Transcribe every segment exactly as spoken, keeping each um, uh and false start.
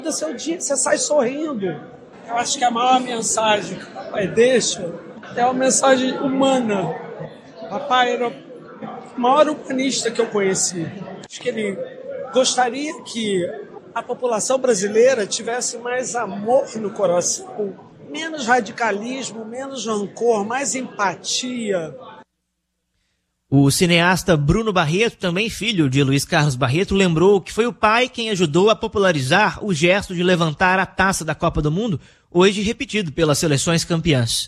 do seu dia, você sai sorrindo. Eu acho que a maior mensagem que o papai deixa é uma mensagem humana. O papai era o maior humanista que eu conheci. Acho que ele gostaria que a população brasileira tivesse mais amor no coração, menos radicalismo, menos rancor, mais empatia. O cineasta Bruno Barreto, também filho de Luiz Carlos Barreto, lembrou que foi o pai quem ajudou a popularizar o gesto de levantar a taça da Copa do Mundo, hoje repetido pelas seleções campeãs.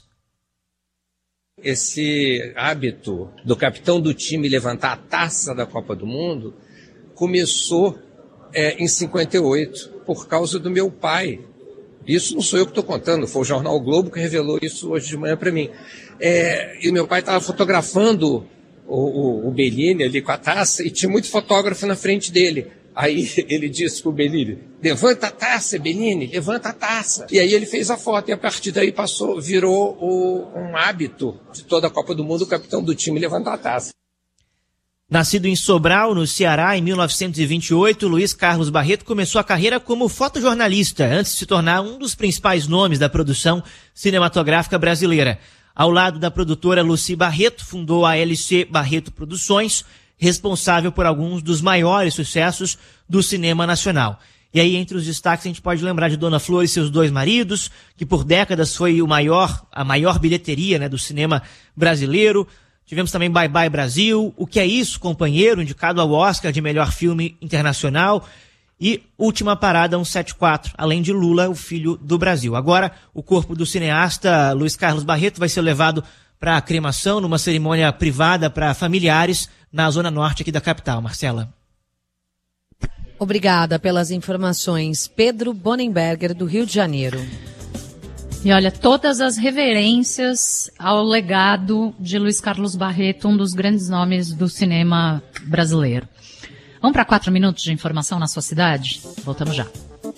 Esse hábito do capitão do time levantar a taça da Copa do Mundo começou é, em cinquenta e oito, por causa do meu pai. Isso não sou eu que estou contando, foi o jornal o Globo que revelou isso hoje de manhã para mim. É, e meu pai estava fotografando o, o, o Bellini ali com a taça e tinha muito fotógrafo na frente dele. Aí ele disse para o Bellini, levanta a taça, Bellini, levanta a taça. E aí ele fez a foto e a partir daí passou, virou o, um hábito de toda a Copa do Mundo, o capitão do time levantar a taça. Nascido em Sobral, no Ceará, em mil novecentos e vinte e oito, Luiz Carlos Barreto começou a carreira como fotojornalista, antes de se tornar um dos principais nomes da produção cinematográfica brasileira. Ao lado da produtora Lucy Barreto, fundou a L C Barreto Produções, responsável por alguns dos maiores sucessos do cinema nacional. E aí, entre os destaques, a gente pode lembrar de Dona Flor e seus dois maridos, que por décadas foi o maior, a maior bilheteria, né, do cinema brasileiro. Tivemos também Bye Bye Brasil, O Que É Isso, Companheiro, indicado ao Oscar de melhor filme internacional. E Última Parada cento e setenta e quatro, além de Lula, o filho do Brasil. Agora, o corpo do cineasta Luiz Carlos Barreto vai ser levado para a cremação numa cerimônia privada para familiares na zona norte aqui da capital. Marcela. Obrigada pelas informações. Pedro Bonenberger, do Rio de Janeiro. E olha, todas as reverências ao legado de Luiz Carlos Barreto, um dos grandes nomes do cinema brasileiro. Vamos para quatro minutos de informação na sua cidade? Voltamos já.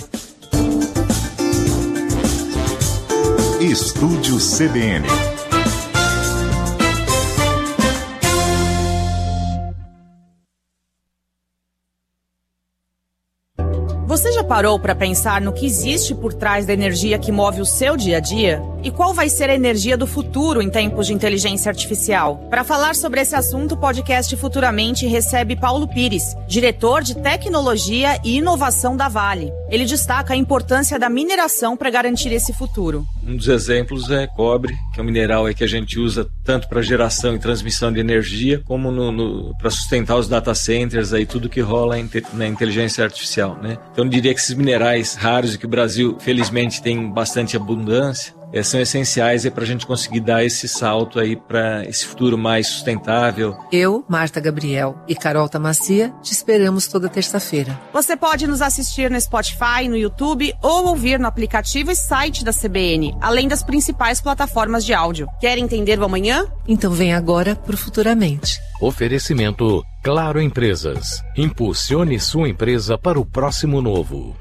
Estúdio C B N. Você já parou para pensar no que existe por trás da energia que move o seu dia a dia? E qual vai ser a energia do futuro em tempos de inteligência artificial? Para falar sobre esse assunto, o podcast Futuramente recebe Paulo Pires, diretor de Tecnologia e Inovação da Vale. Ele destaca a importância da mineração para garantir esse futuro. Um dos exemplos é cobre, que é um mineral aí que a gente usa tanto para geração e transmissão de energia, como no, no, para sustentar os data centers, aí, tudo que rola na inteligência artificial, né? Então eu diria que esses minerais raros e que o Brasil, felizmente, tem bastante abundância, é, são essenciais para a gente conseguir dar esse salto aí para esse futuro mais sustentável. Eu, Marta Gabriel e Carol Tamacia te esperamos toda terça-feira. Você pode nos assistir no Spotify, no YouTube ou ouvir no aplicativo e site da C B N, além das principais plataformas de áudio. Quer entender o amanhã? Então vem agora pro Futuramente. Oferecimento Claro Empresas. Impulsione sua empresa para o próximo novo.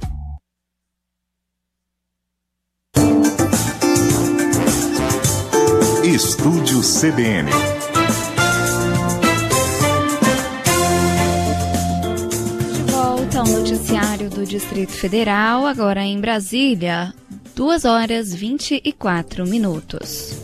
Estúdio C B N. De volta ao noticiário do Distrito Federal, agora em Brasília, duas horas e vinte e quatro minutos.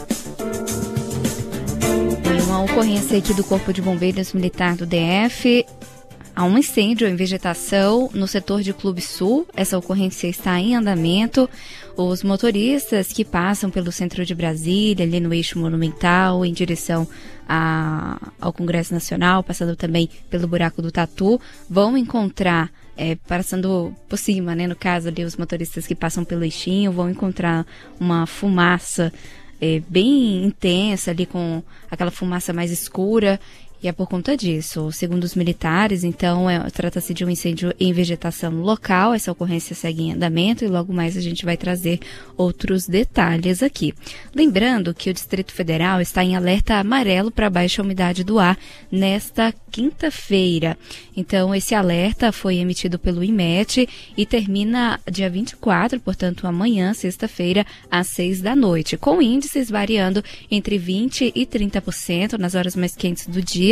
Em uma ocorrência aqui do Corpo de Bombeiros Militar do D F, há um incêndio em vegetação no setor de Clube Sul. Essa ocorrência está em andamento. Os motoristas que passam pelo centro de Brasília, ali no eixo monumental, em direção a, ao Congresso Nacional, passando também pelo buraco do Tatu, vão encontrar, é, passando por cima, né, no caso ali, os motoristas que passam pelo eixinho, vão encontrar uma fumaça é, bem intensa ali, com aquela fumaça mais escura. E é por conta disso, segundo os militares, então, é, trata-se de um incêndio em vegetação local. Essa ocorrência segue em andamento e logo mais a gente vai trazer outros detalhes aqui. Lembrando que o Distrito Federal está em alerta amarelo para baixa umidade do ar nesta quinta-feira. Então, esse alerta foi emitido pelo I M E T e termina dia vinte e quatro, portanto, amanhã, sexta-feira, às seis da noite, com índices variando entre vinte por cento e trinta por cento nas horas mais quentes do dia,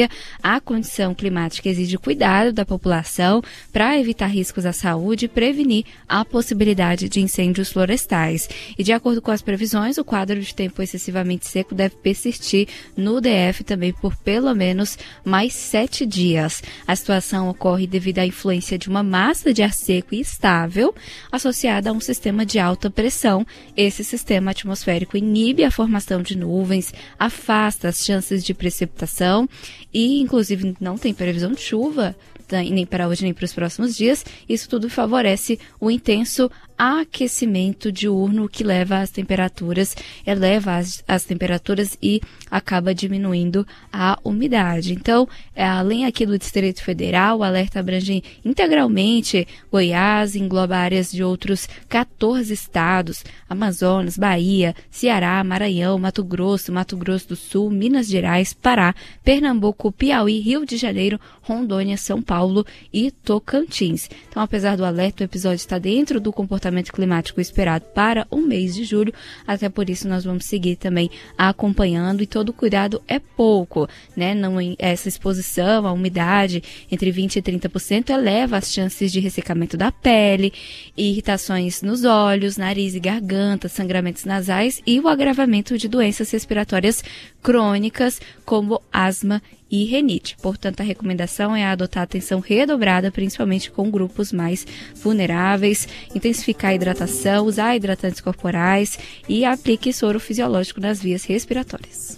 dia, a condição climática exige cuidado da população para evitar riscos à saúde e prevenir a possibilidade de incêndios florestais. E de acordo com as previsões, o quadro de tempo excessivamente seco deve persistir no D F também por pelo menos mais sete dias. A situação ocorre devido à influência de uma massa de ar seco e estável associada a um sistema de alta pressão. Esse sistema atmosférico inibe a formação de nuvens, afasta as chances de precipitação e, inclusive, não tem previsão de chuva nem para hoje nem para os próximos dias. Isso tudo favorece o intenso aquecimento diurno que leva as temperaturas, eleva as, as temperaturas e acaba diminuindo a umidade. Então, é, além aqui do Distrito Federal, o alerta abrange integralmente Goiás, engloba áreas de outros quatorze estados, Amazonas, Bahia, Ceará, Maranhão, Mato Grosso, Mato Grosso do Sul, Minas Gerais, Pará, Pernambuco, Piauí, Rio de Janeiro, Rondônia, São Paulo e Tocantins. Então, apesar do alerta, o episódio está dentro do comportamento climático esperado para o mês de julho, até por isso nós vamos seguir também acompanhando e todo cuidado é pouco, né? Não, essa exposição à umidade entre vinte e trinta por cento eleva as chances de ressecamento da pele, irritações nos olhos, nariz e garganta, sangramentos nasais e o agravamento de doenças respiratórias crônicas como asma e renite. Portanto, a recomendação é adotar atenção redobrada, principalmente com grupos mais vulneráveis, intensificar a hidratação, usar hidratantes corporais e aplique soro fisiológico nas vias respiratórias.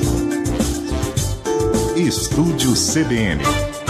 Estúdio C B N.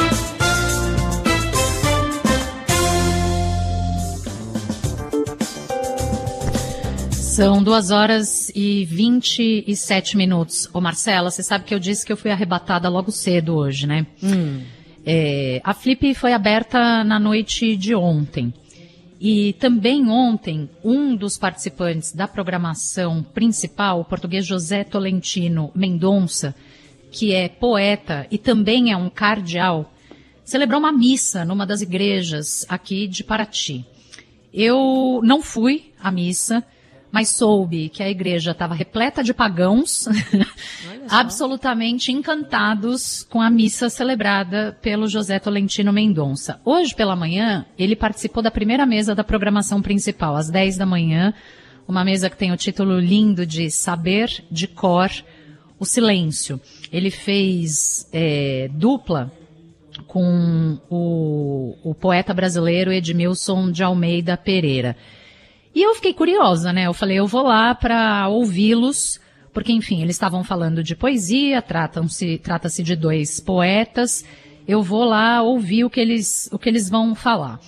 São duas horas e vinte e sete minutos. Ô Marcela, você sabe que eu disse que eu fui arrebatada logo cedo hoje, né? Hum. É, a Flip foi aberta na noite de ontem. E também ontem, um dos participantes da programação principal, o português José Tolentino Mendonça, que é poeta e também é um cardeal, celebrou uma missa numa das igrejas aqui de Paraty. Eu não fui à missa, mas soube que a igreja estava repleta de pagãos, absolutamente encantados com a missa celebrada pelo José Tolentino Mendonça. Hoje pela manhã, ele participou da primeira mesa da programação principal, às dez da manhã, uma mesa que tem o título lindo de Saber de Cor o Silêncio. Ele fez é, dupla com o, o poeta brasileiro Edmilson de Almeida Pereira. E eu fiquei curiosa, né? Eu falei, eu vou lá para ouvi-los, porque, enfim, eles estavam falando de poesia, tratam-se, trata-se de dois poetas, eu vou lá ouvir o que eles, o que eles vão falar.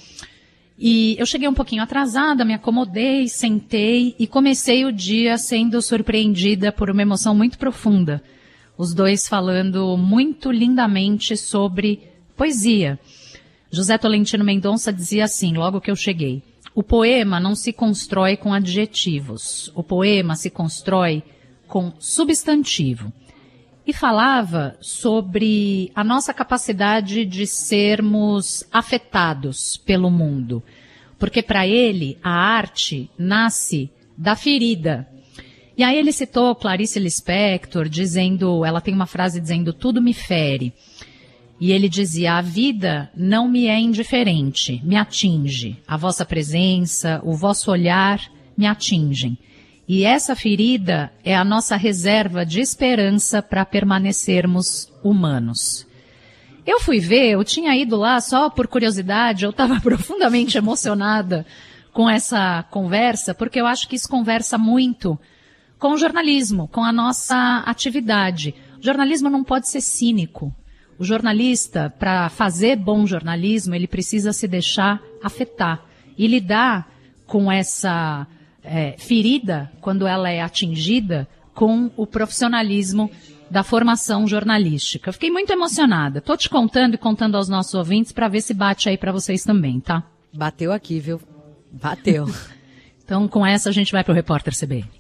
E eu cheguei um pouquinho atrasada, me acomodei, sentei e comecei o dia sendo surpreendida por uma emoção muito profunda. Os dois falando muito lindamente sobre poesia. José Tolentino Mendonça dizia assim, logo que eu cheguei: o poema não se constrói com adjetivos, o poema se constrói com substantivo. E falava sobre a nossa capacidade de sermos afetados pelo mundo. Porque para ele, a arte nasce da ferida. E aí ele citou Clarice Lispector, dizendo, ela tem uma frase dizendo, tudo me fere. E ele dizia, a vida não me é indiferente, me atinge. A vossa presença, o vosso olhar me atingem. E essa ferida é a nossa reserva de esperança para permanecermos humanos. Eu fui ver, eu tinha ido lá só por curiosidade, eu estava profundamente emocionada com essa conversa, porque eu acho que isso conversa muito com o jornalismo, com a nossa atividade. O jornalismo não pode ser cínico. O jornalista, para fazer bom jornalismo, ele precisa se deixar afetar e lidar com essa é, ferida, quando ela é atingida, com o profissionalismo da formação jornalística. Eu fiquei muito emocionada. Estou te contando e contando aos nossos ouvintes para ver se bate aí para vocês também, tá? Bateu aqui, viu? Bateu. Então, com essa, a gente vai para o Repórter C B N.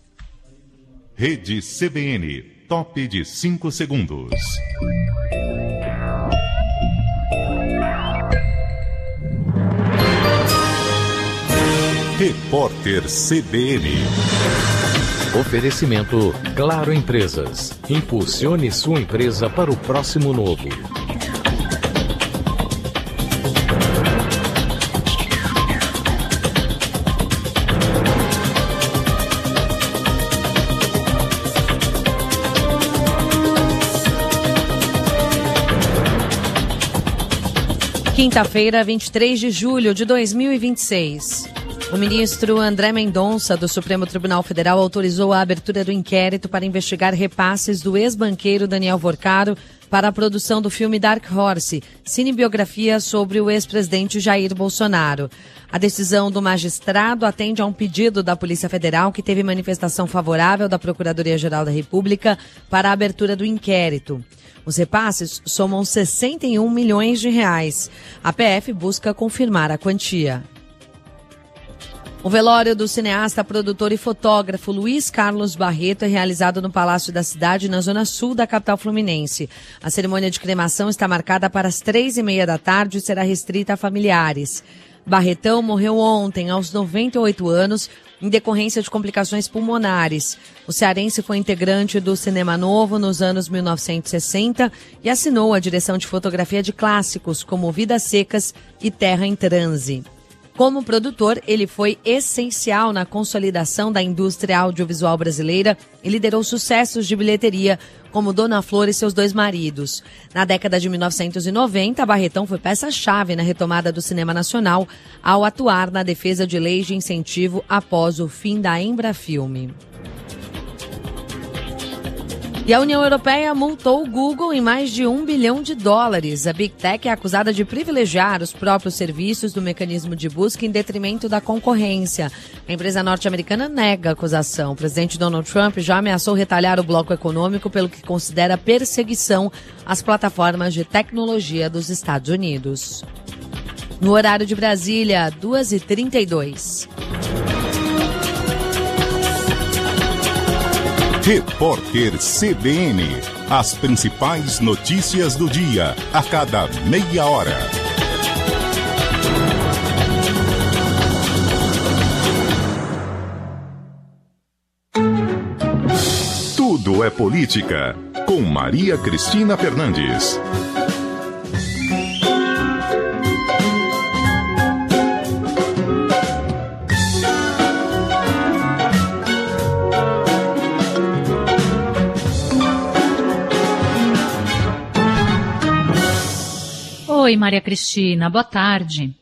Rede C B N, top de cinco segundos. Repórter C B N. Oferecimento Claro Empresas. Impulsione sua empresa para o próximo novo. Quinta-feira, vinte e três de julho de dois mil e vinte e seis. O ministro André Mendonça, do Supremo Tribunal Federal, autorizou a abertura do inquérito para investigar repasses do ex-banqueiro Daniel Vorcaro para a produção do filme Dark Horse, cinebiografia sobre o ex-presidente Jair Bolsonaro. A decisão do magistrado atende a um pedido da Polícia Federal, que teve manifestação favorável da Procuradoria-Geral da República para a abertura do inquérito. Os repasses somam sessenta e um milhões de reais. A P F busca confirmar a quantia. O velório do cineasta, produtor e fotógrafo Luiz Carlos Barreto é realizado no Palácio da Cidade, na zona sul da capital fluminense. A cerimônia de cremação está marcada para as três e meia da tarde e será restrita a familiares. Barretão morreu ontem, aos noventa e oito anos, em decorrência de complicações pulmonares. O cearense foi integrante do Cinema Novo nos anos mil novecentos e sessenta e assinou a direção de fotografia de clássicos como Vidas Secas e Terra em Transe. Como produtor, ele foi essencial na consolidação da indústria audiovisual brasileira e liderou sucessos de bilheteria, como Dona Flor e seus dois maridos. Na década de mil novecentos e noventa, Barretão foi peça-chave na retomada do cinema nacional ao atuar na defesa de leis de incentivo após o fim da Embrafilme. E a União Europeia multou o Google em mais de um bilhão de dólares. A Big Tech é acusada de privilegiar os próprios serviços do mecanismo de busca em detrimento da concorrência. A empresa norte-americana nega a acusação. O presidente Donald Trump já ameaçou retalhar o bloco econômico pelo que considera perseguição às plataformas de tecnologia dos Estados Unidos. No horário de Brasília, duas e trinta e dois. Repórter C B N. As principais notícias do dia, a cada meia hora. Tudo é política, com Maria Cristina Fernandes. Oi, Maria Cristina, boa tarde.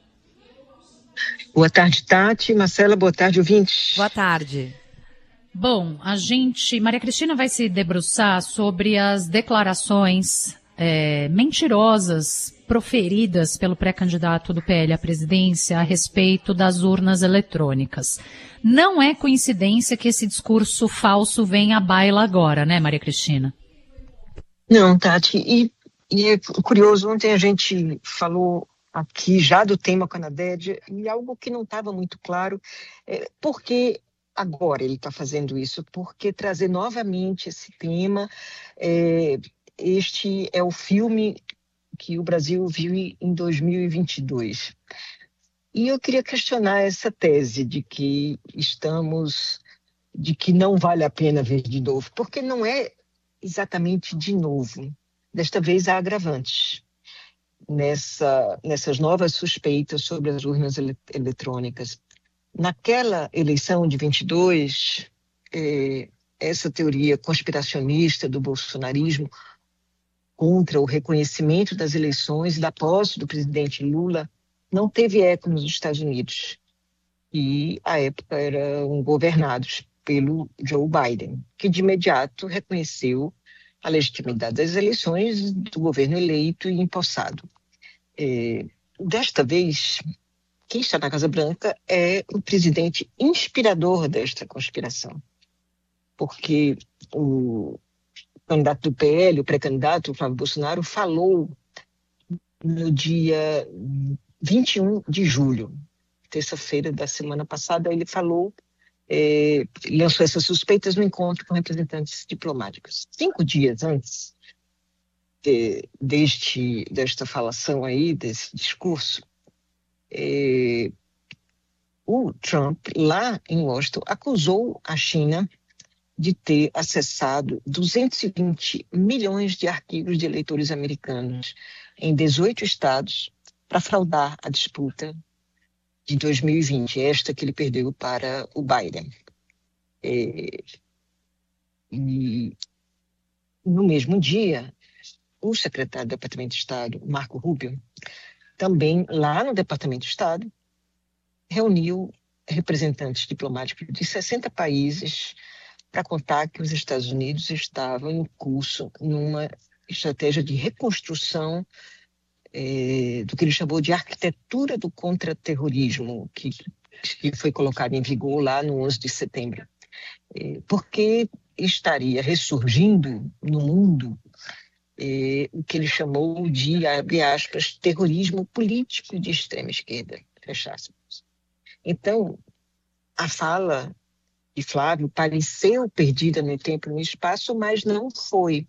Boa tarde, Tati. Marcela, boa tarde, ouvintes. Boa tarde. Bom, a gente, Maria Cristina vai se debruçar sobre as declarações é, mentirosas proferidas pelo pré-candidato do P L à presidência a respeito das urnas eletrônicas. Não é coincidência que esse discurso falso venha à baila agora, né, Maria Cristina? Não, Tati, e E é curioso, ontem a gente falou aqui já do tema Canadede e algo que não estava muito claro, é, por que agora ele está fazendo isso? Por que trazer novamente esse tema? É, este é o filme que o Brasil viu em dois mil e vinte e dois. E eu queria questionar essa tese de que estamos, de que não vale a pena ver de novo, porque não é exatamente de novo. Desta vez há agravantes nessa, nessas novas suspeitas sobre as urnas ele, eletrônicas. Naquela eleição de vinte e dois, eh, essa teoria conspiracionista do bolsonarismo contra o reconhecimento das eleições e da posse do presidente Lula não teve eco nos Estados Unidos. E, à época, eram governados pelo Joe Biden, que de imediato reconheceu a legitimidade das eleições do governo eleito e empossado. É, desta vez, quem está na Casa Branca é o presidente inspirador desta conspiração, porque o candidato do P L, o pré-candidato, o Flávio Bolsonaro, falou no dia vinte e um de julho, terça-feira da semana passada, ele falou É, lançou essas suspeitas no encontro com representantes diplomáticos. Cinco dias antes de, deste, desta falação aí, desse discurso, é, o Trump, lá em Washington, acusou a China de ter acessado duzentos e vinte milhões de arquivos de eleitores americanos em dezoito estados para fraudar a disputa de dois mil e vinte, esta que ele perdeu para o Biden. É, e no mesmo dia, o secretário do Departamento de Estado, Marco Rubio, também lá no Departamento de Estado, reuniu representantes diplomáticos de sessenta países para contar que os Estados Unidos estavam em curso numa estratégia de reconstrução eh, do que ele chamou de arquitetura do contra-terrorismo, que, que foi colocado em vigor lá no onze de setembro. Eh, porque estaria ressurgindo no mundo eh, o que ele chamou de, abre aspas, terrorismo político de extrema esquerda, fecha aspas. Então, a fala de Flávio pareceu perdida no tempo e no espaço, mas não foi.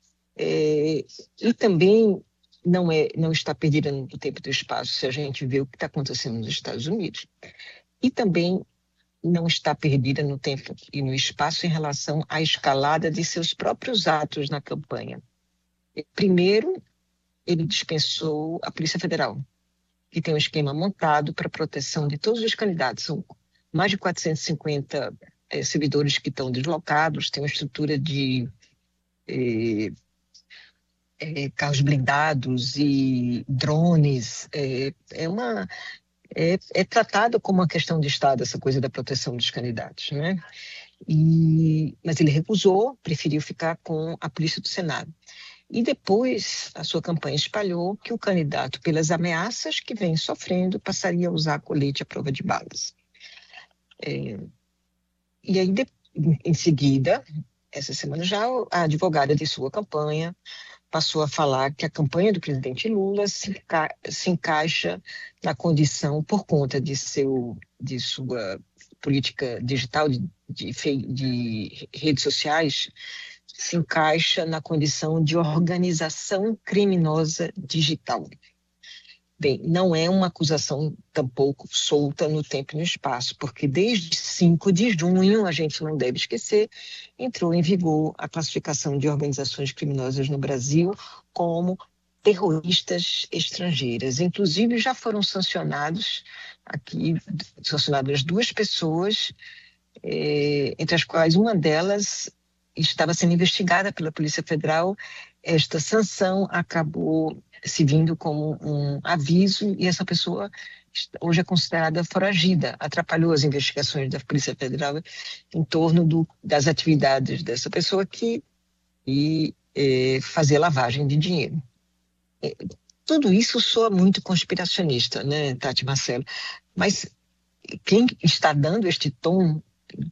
É, e também não, é, não está perdida no tempo e no espaço se a gente vê o que está acontecendo nos Estados Unidos. E também não está perdida no tempo e no espaço em relação à escalada de seus próprios atos na campanha. Primeiro, ele dispensou a Polícia Federal, que tem um esquema montado para a proteção de todos os candidatos. São mais de quatrocentos e cinquenta eh, servidores que estão deslocados, tem uma estrutura de eh, eh, carros blindados e drones. É, é, uma, é, é tratado como uma questão de Estado, essa coisa da proteção dos candidatos, né? E, mas ele recusou, preferiu ficar com a Polícia do Senado. E depois a sua campanha espalhou que o candidato, pelas ameaças que vem sofrendo, passaria a usar colete à prova de balas. É, e aí, de, em seguida, essa semana já, a advogada de sua campanha passou a falar que a campanha do presidente Lula se, enca, se encaixa na condição, por conta de, seu, de sua política digital, de, de, de redes sociais, se encaixa na condição de organização criminosa digital. Bem, não é uma acusação tampouco solta no tempo e no espaço, porque desde cinco de junho, a gente não deve esquecer, entrou em vigor a classificação de organizações criminosas no Brasil como terroristas estrangeiras. Inclusive, já foram sancionados, aqui, sancionadas duas pessoas, eh, entre as quais uma delas estava sendo investigada pela Polícia Federal. Esta sanção acabou se vindo como um aviso e essa pessoa hoje é considerada foragida. Atrapalhou as investigações da Polícia Federal em torno do, das atividades dessa pessoa que e, é, fazer lavagem de dinheiro. É, tudo isso soa muito conspiracionista, né, Tati Marcelo? Mas quem está dando este tom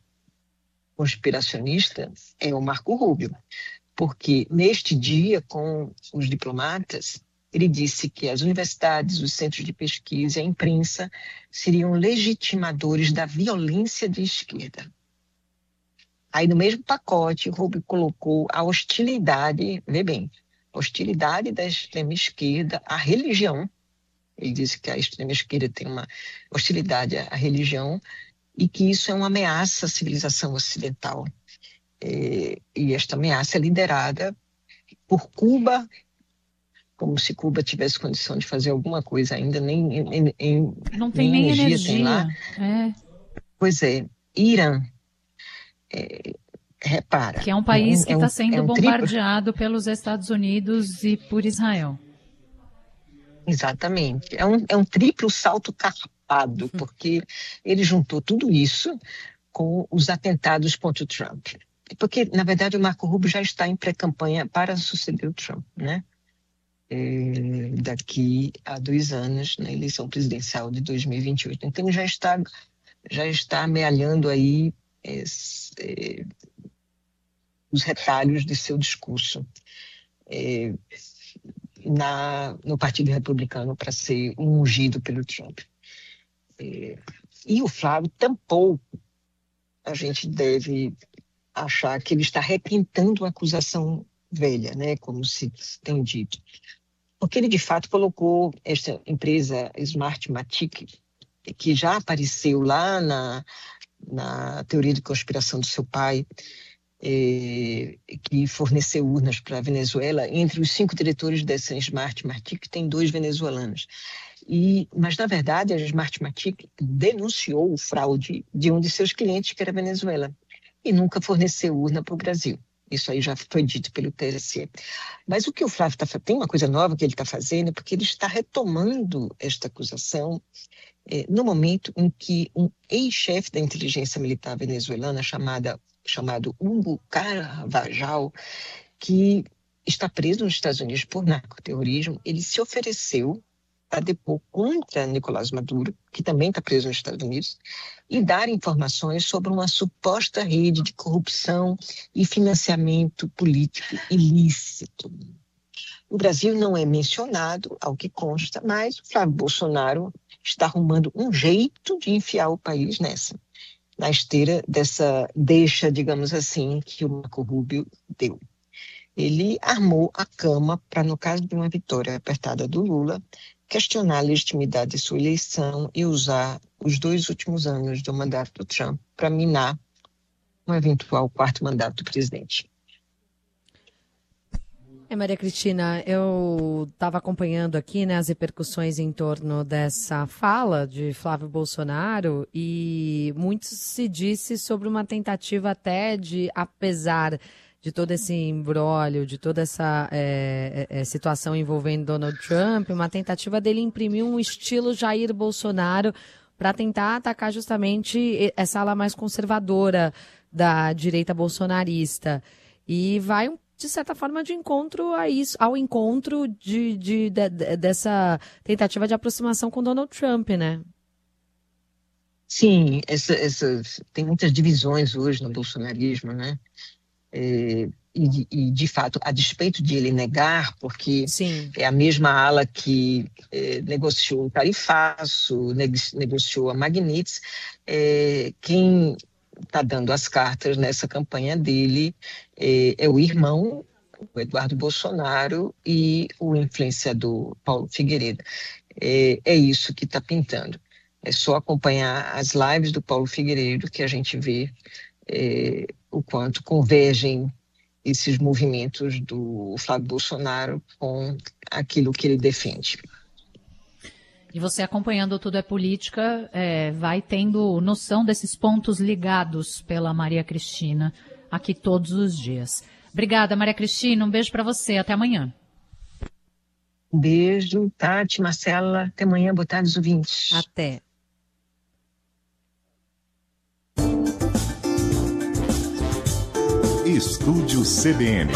conspiracionista é o Marco Rubio, porque neste dia, com os diplomatas, ele disse que as universidades, os centros de pesquisa e a imprensa seriam legitimadores da violência de esquerda. Aí, no mesmo pacote, o Rubio colocou a hostilidade, vê bem, hostilidade da extrema esquerda à religião. Ele disse que a extrema esquerda tem uma hostilidade à religião e que isso é uma ameaça à civilização ocidental. É, e esta ameaça é liderada por Cuba, como se Cuba tivesse condição de fazer alguma coisa ainda, nem, nem, nem não tem nem, nem energia, energia tem lá. É. Pois é, Irã, é, repara... Que é um país é, que está é um, sendo é um triplo... bombardeado pelos Estados Unidos e por Israel. Exatamente, é um, é um triplo salto carpado, porque ele juntou tudo isso com os atentados contra o Trump. Porque, na verdade, o Marco Rubio já está em pré-campanha para suceder o Trump, né? É, daqui a dois anos, na eleição presidencial de dois mil e vinte e oito. Então, já está, já está amealhando aí é, é, os retalhos de seu discurso é, na, no Partido Republicano para ser ungido pelo Trump. É, e o Flávio tampouco a gente deve achar que ele está requintando uma acusação velha, né, como se tem dito. Porque ele, de fato, colocou esta empresa Smartmatic, que já apareceu lá na, na teoria de conspiração do seu pai, é, que forneceu urnas para a Venezuela. Entre os cinco diretores dessa Smartmatic tem dois venezuelanos. E, mas, na verdade, a Smartmatic denunciou o fraude de um de seus clientes, que era a Venezuela, e nunca forneceu urna para o Brasil. Isso aí já foi dito pelo T S E. Mas o que o Flávio está fazendo, tem uma coisa nova que ele está fazendo, porque ele está retomando esta acusação eh, no momento em que um ex-chefe da inteligência militar venezuelana, chamada, chamado Hugo Carvajal, que está preso nos Estados Unidos por narcoterrorismo, ele se ofereceu a depor contra Nicolás Maduro, que também está preso nos Estados Unidos, e dar informações sobre uma suposta rede de corrupção e financiamento político ilícito. O Brasil não é mencionado, ao que consta, mas o Flávio Bolsonaro está arrumando um jeito de enfiar o país nessa, na esteira dessa deixa, digamos assim, que o Marco Rubio deu. Ele armou a cama para, no caso de uma vitória apertada do Lula, questionar a legitimidade de sua eleição e usar os dois últimos anos do mandato do Trump para minar um eventual quarto mandato do presidente. É, Maria Cristina, eu estava acompanhando aqui, né, as repercussões em torno dessa fala de Flávio Bolsonaro e muito se disse sobre uma tentativa até de, apesar de todo esse imbróglio, de toda essa é, é, situação envolvendo Donald Trump, uma tentativa dele imprimir um estilo Jair Bolsonaro para tentar atacar justamente essa ala mais conservadora da direita bolsonarista. E vai, de certa forma, de encontro a isso, ao encontro de, de, de, de, dessa tentativa de aproximação com Donald Trump, né? Sim, essa, essa, tem muitas divisões hoje no bolsonarismo, né? É, e, e, de fato, a despeito de ele negar, porque Sim. é a mesma ala que é, negociou o tarifaço, neg negociou a Magnitsky, é, quem está dando as cartas nessa campanha dele é, é o irmão, o Eduardo Bolsonaro, e o influenciador Paulo Figueiredo. É, é isso que está pintando. É só acompanhar as lives do Paulo Figueiredo que a gente vê É, o quanto convergem esses movimentos do Flávio Bolsonaro com aquilo que ele defende. E você acompanhando Tudo é Política, é, vai tendo noção desses pontos ligados pela Maria Cristina aqui todos os dias. Obrigada, Maria Cristina, um beijo para você, até amanhã. Um beijo, Tati, Marcela, até amanhã, boa tarde, os ouvintes. Até. Estúdio C B N.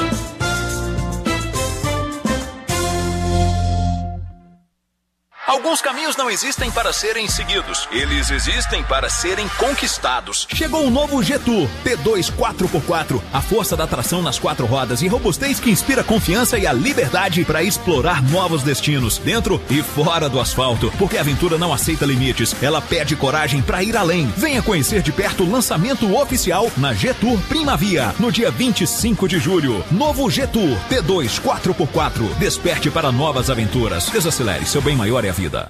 Alguns caminhos não existem para serem seguidos, eles existem para serem conquistados. Chegou o novo Getur T dois quatro por quatro, a força da tração nas quatro rodas e robustez que inspira confiança e a liberdade para explorar novos destinos, dentro e fora do asfalto, porque a aventura não aceita limites, ela pede coragem para ir além. Venha conhecer de perto o lançamento oficial na Getur Primavia, no dia vinte e cinco de julho. Novo Getur T dois quatro por quatro, desperte para novas aventuras. Desacelere, seu bem maior é a vida.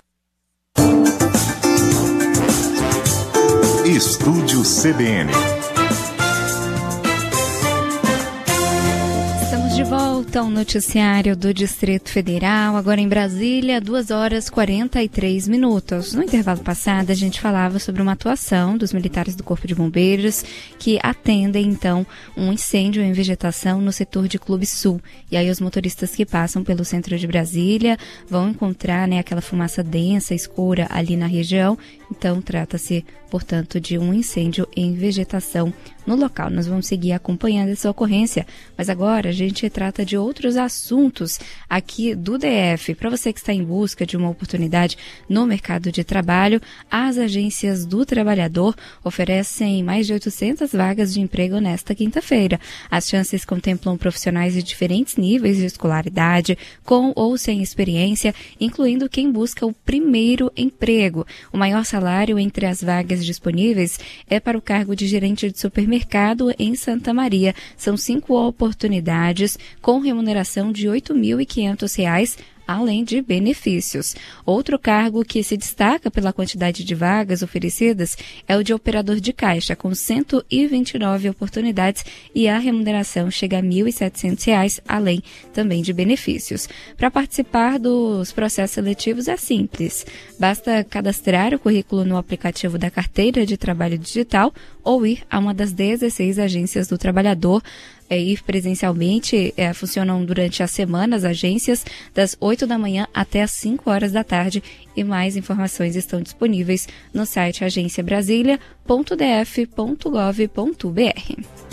Estúdio C B N. Estamos de volta ao noticiário do Distrito Federal, agora em Brasília, duas horas e quarenta e três minutos. No intervalo passado, a gente falava sobre uma atuação dos militares do Corpo de Bombeiros que atendem, então, um incêndio em vegetação no setor de Clube Sul. E aí os motoristas que passam pelo centro de Brasília vão encontrar, né, aquela fumaça densa, escura ali na região. Então, trata-se, portanto, de um incêndio em vegetação no local. Nós vamos seguir acompanhando essa ocorrência, mas agora a gente trata de outros assuntos aqui do D F. Para você que está em busca de uma oportunidade no mercado de trabalho, as agências do trabalhador oferecem mais de oitocentas vagas de emprego nesta quinta-feira. As chances contemplam profissionais de diferentes níveis de escolaridade, com ou sem experiência, incluindo quem busca o primeiro emprego. O maior salário entre as vagas disponíveis é para o cargo de gerente de supermercado em Santa Maria. São cinco oportunidades com remuneração de oito mil e quinhentos reais além de benefícios. Outro cargo que se destaca pela quantidade de vagas oferecidas é o de operador de caixa, com cento e vinte e nove oportunidades, e a remuneração chega a mil e setecentos reais, além também de benefícios. Para participar dos processos seletivos é simples. Basta cadastrar o currículo no aplicativo da Carteira de Trabalho Digital ou ir a uma das dezesseis agências do trabalhador. É, ir presencialmente, é, funcionam durante a semana as agências, das oito da manhã até as cinco horas da tarde, e mais informações estão disponíveis no site agência brasilia ponto d f ponto gov ponto b r.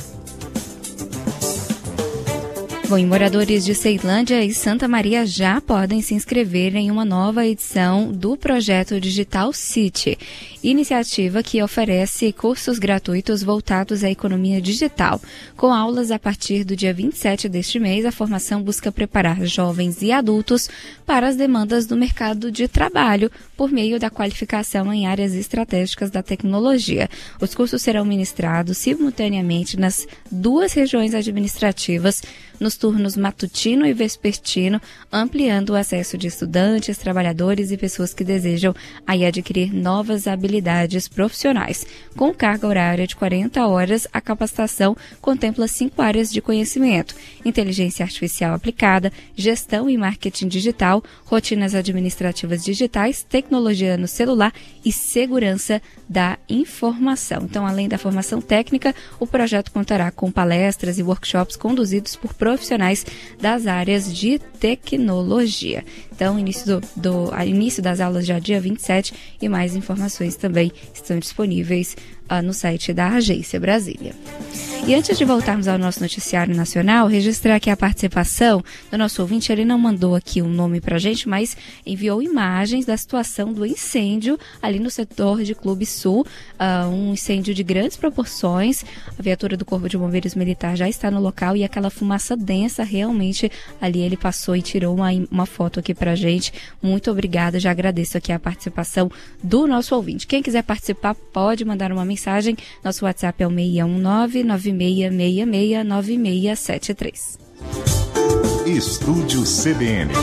Bom, e moradores de Ceilândia e Santa Maria já podem se inscrever em uma nova edição do projeto Digital City, iniciativa que oferece cursos gratuitos voltados à economia digital. Com aulas a partir do dia vinte e sete deste mês, a formação busca preparar jovens e adultos para as demandas do mercado de trabalho por meio da qualificação em áreas estratégicas da tecnologia. Os cursos serão ministrados simultaneamente nas duas regiões administrativas, nos turnos matutino e vespertino, ampliando o acesso de estudantes, trabalhadores e pessoas que desejam aí adquirir novas habilidades profissionais. Com carga horária de quarenta horas, a capacitação contempla cinco áreas de conhecimento: inteligência artificial aplicada, gestão e marketing digital, rotinas administrativas digitais, tecnologia no celular e segurança da informação. Então, além da formação técnica, o projeto contará com palestras e workshops conduzidos por profissionais das áreas de tecnologia. Então, início, do, do, início das aulas já dia vinte e sete, e mais informações também estão disponíveis uh, no site da Agência Brasília. E antes de voltarmos ao nosso noticiário nacional, registrar aqui a participação do nosso ouvinte. Ele não mandou aqui um nome pra gente, mas enviou imagens da situação do incêndio ali no setor de Clube Sul, uh, um incêndio de grandes proporções. A viatura do Corpo de Bombeiros Militar já está no local e aquela fumaça densa, realmente ali ele passou e tirou uma, uma foto aqui pra gente. Muito obrigada, já agradeço aqui a participação do nosso ouvinte. Quem quiser participar pode mandar uma mensagem. Nosso WhatsApp é o seis um nove, nove seis seis seis, nove seis sete três. Estúdio C B N.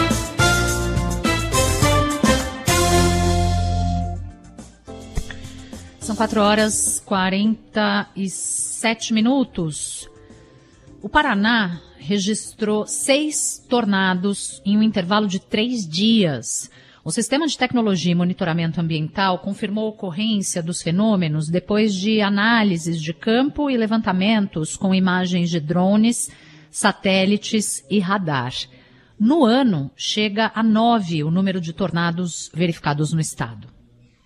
São quatro horas e quarenta e sete minutos. O Paraná registrou seis tornados em um intervalo de três dias. O Sistema de Tecnologia e Monitoramento Ambiental confirmou a ocorrência dos fenômenos depois de análises de campo e levantamentos com imagens de drones, satélites e radar. No ano, chega a nove o número de tornados verificados no estado.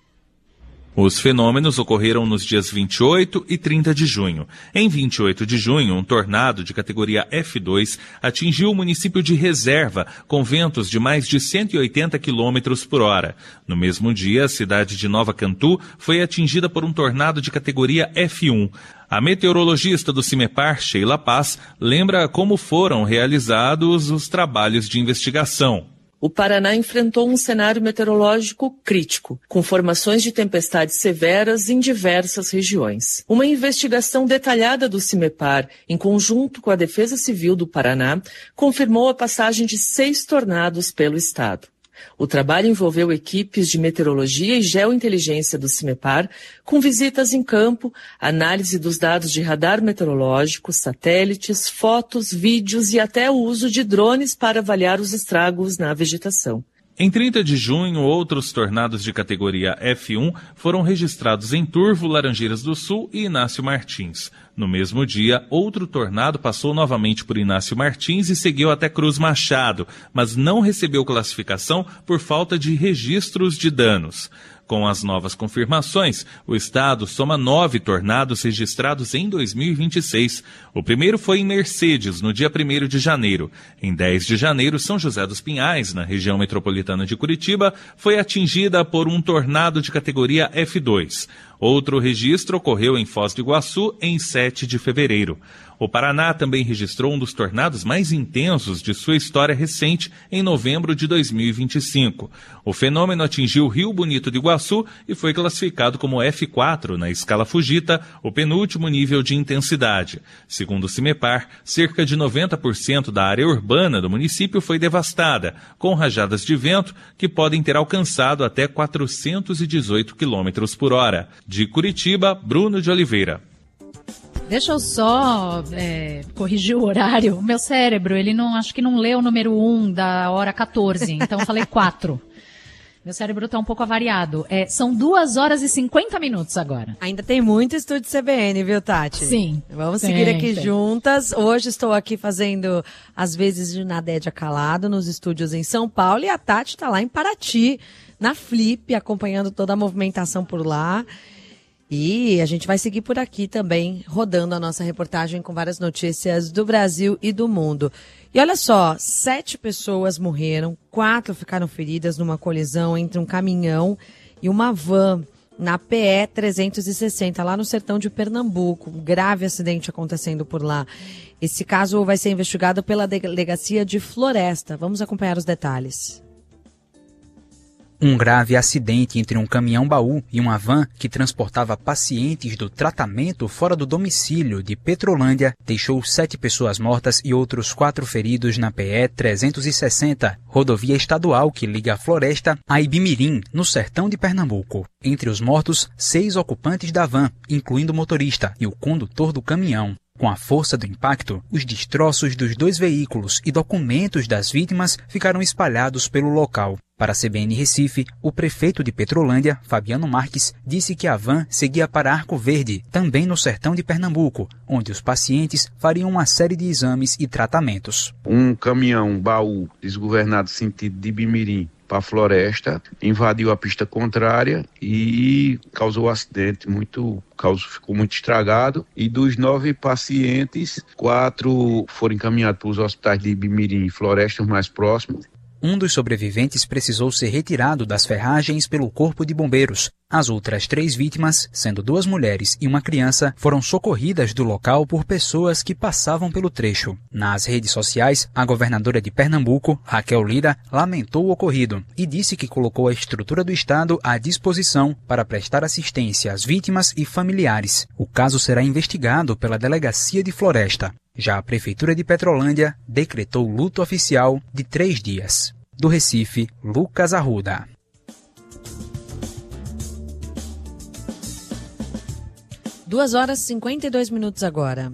Os fenômenos ocorreram nos dias vinte e oito e trinta de junho. Em vinte e oito de junho, um tornado de categoria F dois atingiu o município de Reserva, com ventos de mais de cento e oitenta quilômetros por hora. No mesmo dia, a cidade de Nova Cantu foi atingida por um tornado de categoria F um. A meteorologista do CIMEPAR, Sheila Paz, lembra como foram realizados os trabalhos de investigação. O Paraná enfrentou um cenário meteorológico crítico, com formações de tempestades severas em diversas regiões. Uma investigação detalhada do CIMEPAR, em conjunto com a Defesa Civil do Paraná, confirmou a passagem de seis tornados pelo estado. O trabalho envolveu equipes de meteorologia e geointeligência do CIMEPAR, com visitas em campo, análise dos dados de radar meteorológico, satélites, fotos, vídeos e até o uso de drones para avaliar os estragos na vegetação. Em trinta de junho, outros tornados de categoria F um foram registrados em Turvo, Laranjeiras do Sul e Inácio Martins. No mesmo dia, outro tornado passou novamente por Inácio Martins e seguiu até Cruz Machado, mas não recebeu classificação por falta de registros de danos. Com as novas confirmações, o estado soma nove tornados registrados em dois mil e vinte e seis. O primeiro foi em Mercedes, no dia primeiro de janeiro. Em dez de janeiro, São José dos Pinhais, na região metropolitana de Curitiba, foi atingida por um tornado de categoria F dois. Outro registro ocorreu em Foz do Iguaçu, em sete de fevereiro. O Paraná também registrou um dos tornados mais intensos de sua história recente em novembro de dois mil e vinte e cinco. O fenômeno atingiu o Rio Bonito do Iguaçu e foi classificado como F quatro na escala Fujita, o penúltimo nível de intensidade. Segundo o CIMEPAR, cerca de noventa por cento da área urbana do município foi devastada, com rajadas de vento que podem ter alcançado até quatrocentos e dezoito quilômetros por hora. De Curitiba, Bruno de Oliveira. Deixa eu só é, corrigir o horário. O meu cérebro, ele não, acho que não leu o número um da hora quatorze, então eu falei quatro. Meu cérebro está um pouco avariado. É, são duas horas e cinquenta minutos agora. Ainda tem muito estúdio C B N, viu, Tati? Sim. Vamos tem, seguir aqui tem. juntas. Hoje estou aqui fazendo as vezes de Nadédia Calado nos estúdios em São Paulo e a Tati está lá em Paraty, na Flip, acompanhando toda a movimentação por lá. E a gente vai seguir por aqui também, rodando a nossa reportagem com várias notícias do Brasil e do mundo. E olha só, sete pessoas morreram, quatro ficaram feridas numa colisão entre um caminhão e uma van na P E trezentos e sessenta, lá no sertão de Pernambuco. Um grave acidente acontecendo por lá. Esse caso vai ser investigado pela Delegacia de Floresta. Vamos acompanhar os detalhes. Um grave acidente entre um caminhão-baú e uma van que transportava pacientes do tratamento fora do domicílio de Petrolândia deixou sete pessoas mortas e outros quatro feridos na P E trezentos e sessenta, rodovia estadual que liga a Floresta a Ibimirim, no sertão de Pernambuco. Entre os mortos, seis ocupantes da van, incluindo o motorista e o condutor do caminhão. Com a força do impacto, os destroços dos dois veículos e documentos das vítimas ficaram espalhados pelo local. Para a C B N Recife, o prefeito de Petrolândia, Fabiano Marques, disse que a van seguia para Arco Verde, também no sertão de Pernambuco, onde os pacientes fariam uma série de exames e tratamentos. Um caminhão baú desgovernado sentido de Ibimirim para a Floresta, invadiu a pista contrária e causou um acidente, muito, causou, ficou muito estragado. E dos nove pacientes, quatro foram encaminhados para os hospitais de Ibimirim e Floresta, os mais próximos. Um dos sobreviventes precisou ser retirado das ferragens pelo Corpo de Bombeiros. As outras três vítimas, sendo duas mulheres e uma criança, foram socorridas do local por pessoas que passavam pelo trecho. Nas redes sociais, a governadora de Pernambuco, Raquel Lira, lamentou o ocorrido e disse que colocou a estrutura do Estado à disposição para prestar assistência às vítimas e familiares. O caso será investigado pela Delegacia de Floresta. Já a Prefeitura de Petrolândia decretou luto oficial de três dias. Do Recife, Lucas Arruda. Duas horas e cinquenta e dois minutos agora.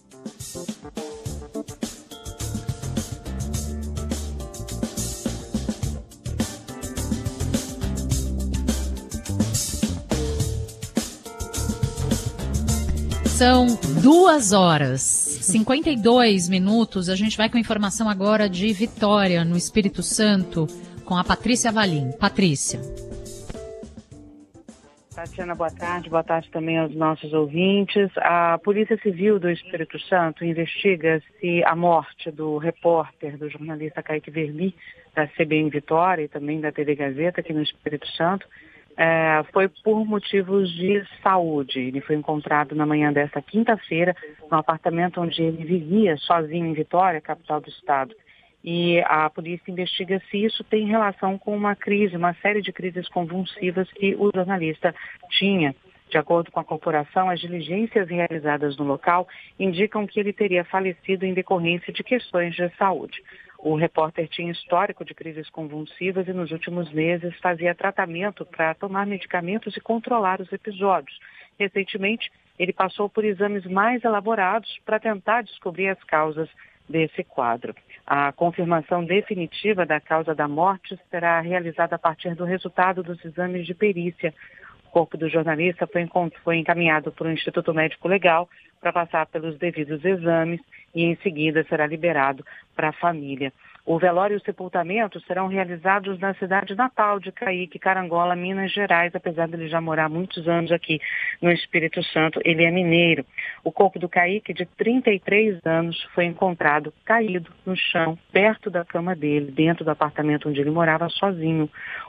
São duas horas e cinquenta e dois minutos. A gente vai com informação agora de Vitória, no Espírito Santo, com a Patrícia Valim. Patrícia. Tatiana, boa tarde. Boa tarde também aos nossos ouvintes. A Polícia Civil do Espírito Santo investiga se a morte do repórter, do jornalista Kaique Verli, da C B N Vitória e também da T V Gazeta aqui no Espírito Santo, É, foi por motivos de saúde. Ele foi encontrado na manhã desta quinta-feira no apartamento onde ele vivia sozinho em Vitória, capital do estado. E a polícia investiga se isso tem relação com uma crise, uma série de crises convulsivas que o jornalista tinha. De acordo com a corporação, as diligências realizadas no local indicam que ele teria falecido em decorrência de questões de saúde. O repórter tinha histórico de crises convulsivas e nos últimos meses fazia tratamento para tomar medicamentos e controlar os episódios. Recentemente, ele passou por exames mais elaborados para tentar descobrir as causas desse quadro. A confirmação definitiva da causa da morte será realizada a partir do resultado dos exames de perícia. O corpo do jornalista foi, foi encaminhado para o Instituto Médico Legal para passar pelos devidos exames e em seguida será liberado para a família. O velório e o sepultamento serão realizados na cidade natal de Kaique, Carangola, Minas Gerais, apesar de ele já morar há muitos anos aqui no Espírito Santo, ele é mineiro. O corpo do Kaique, de trinta e três anos, foi encontrado caído no chão, perto da cama dele, dentro do apartamento onde ele morava sozinho. O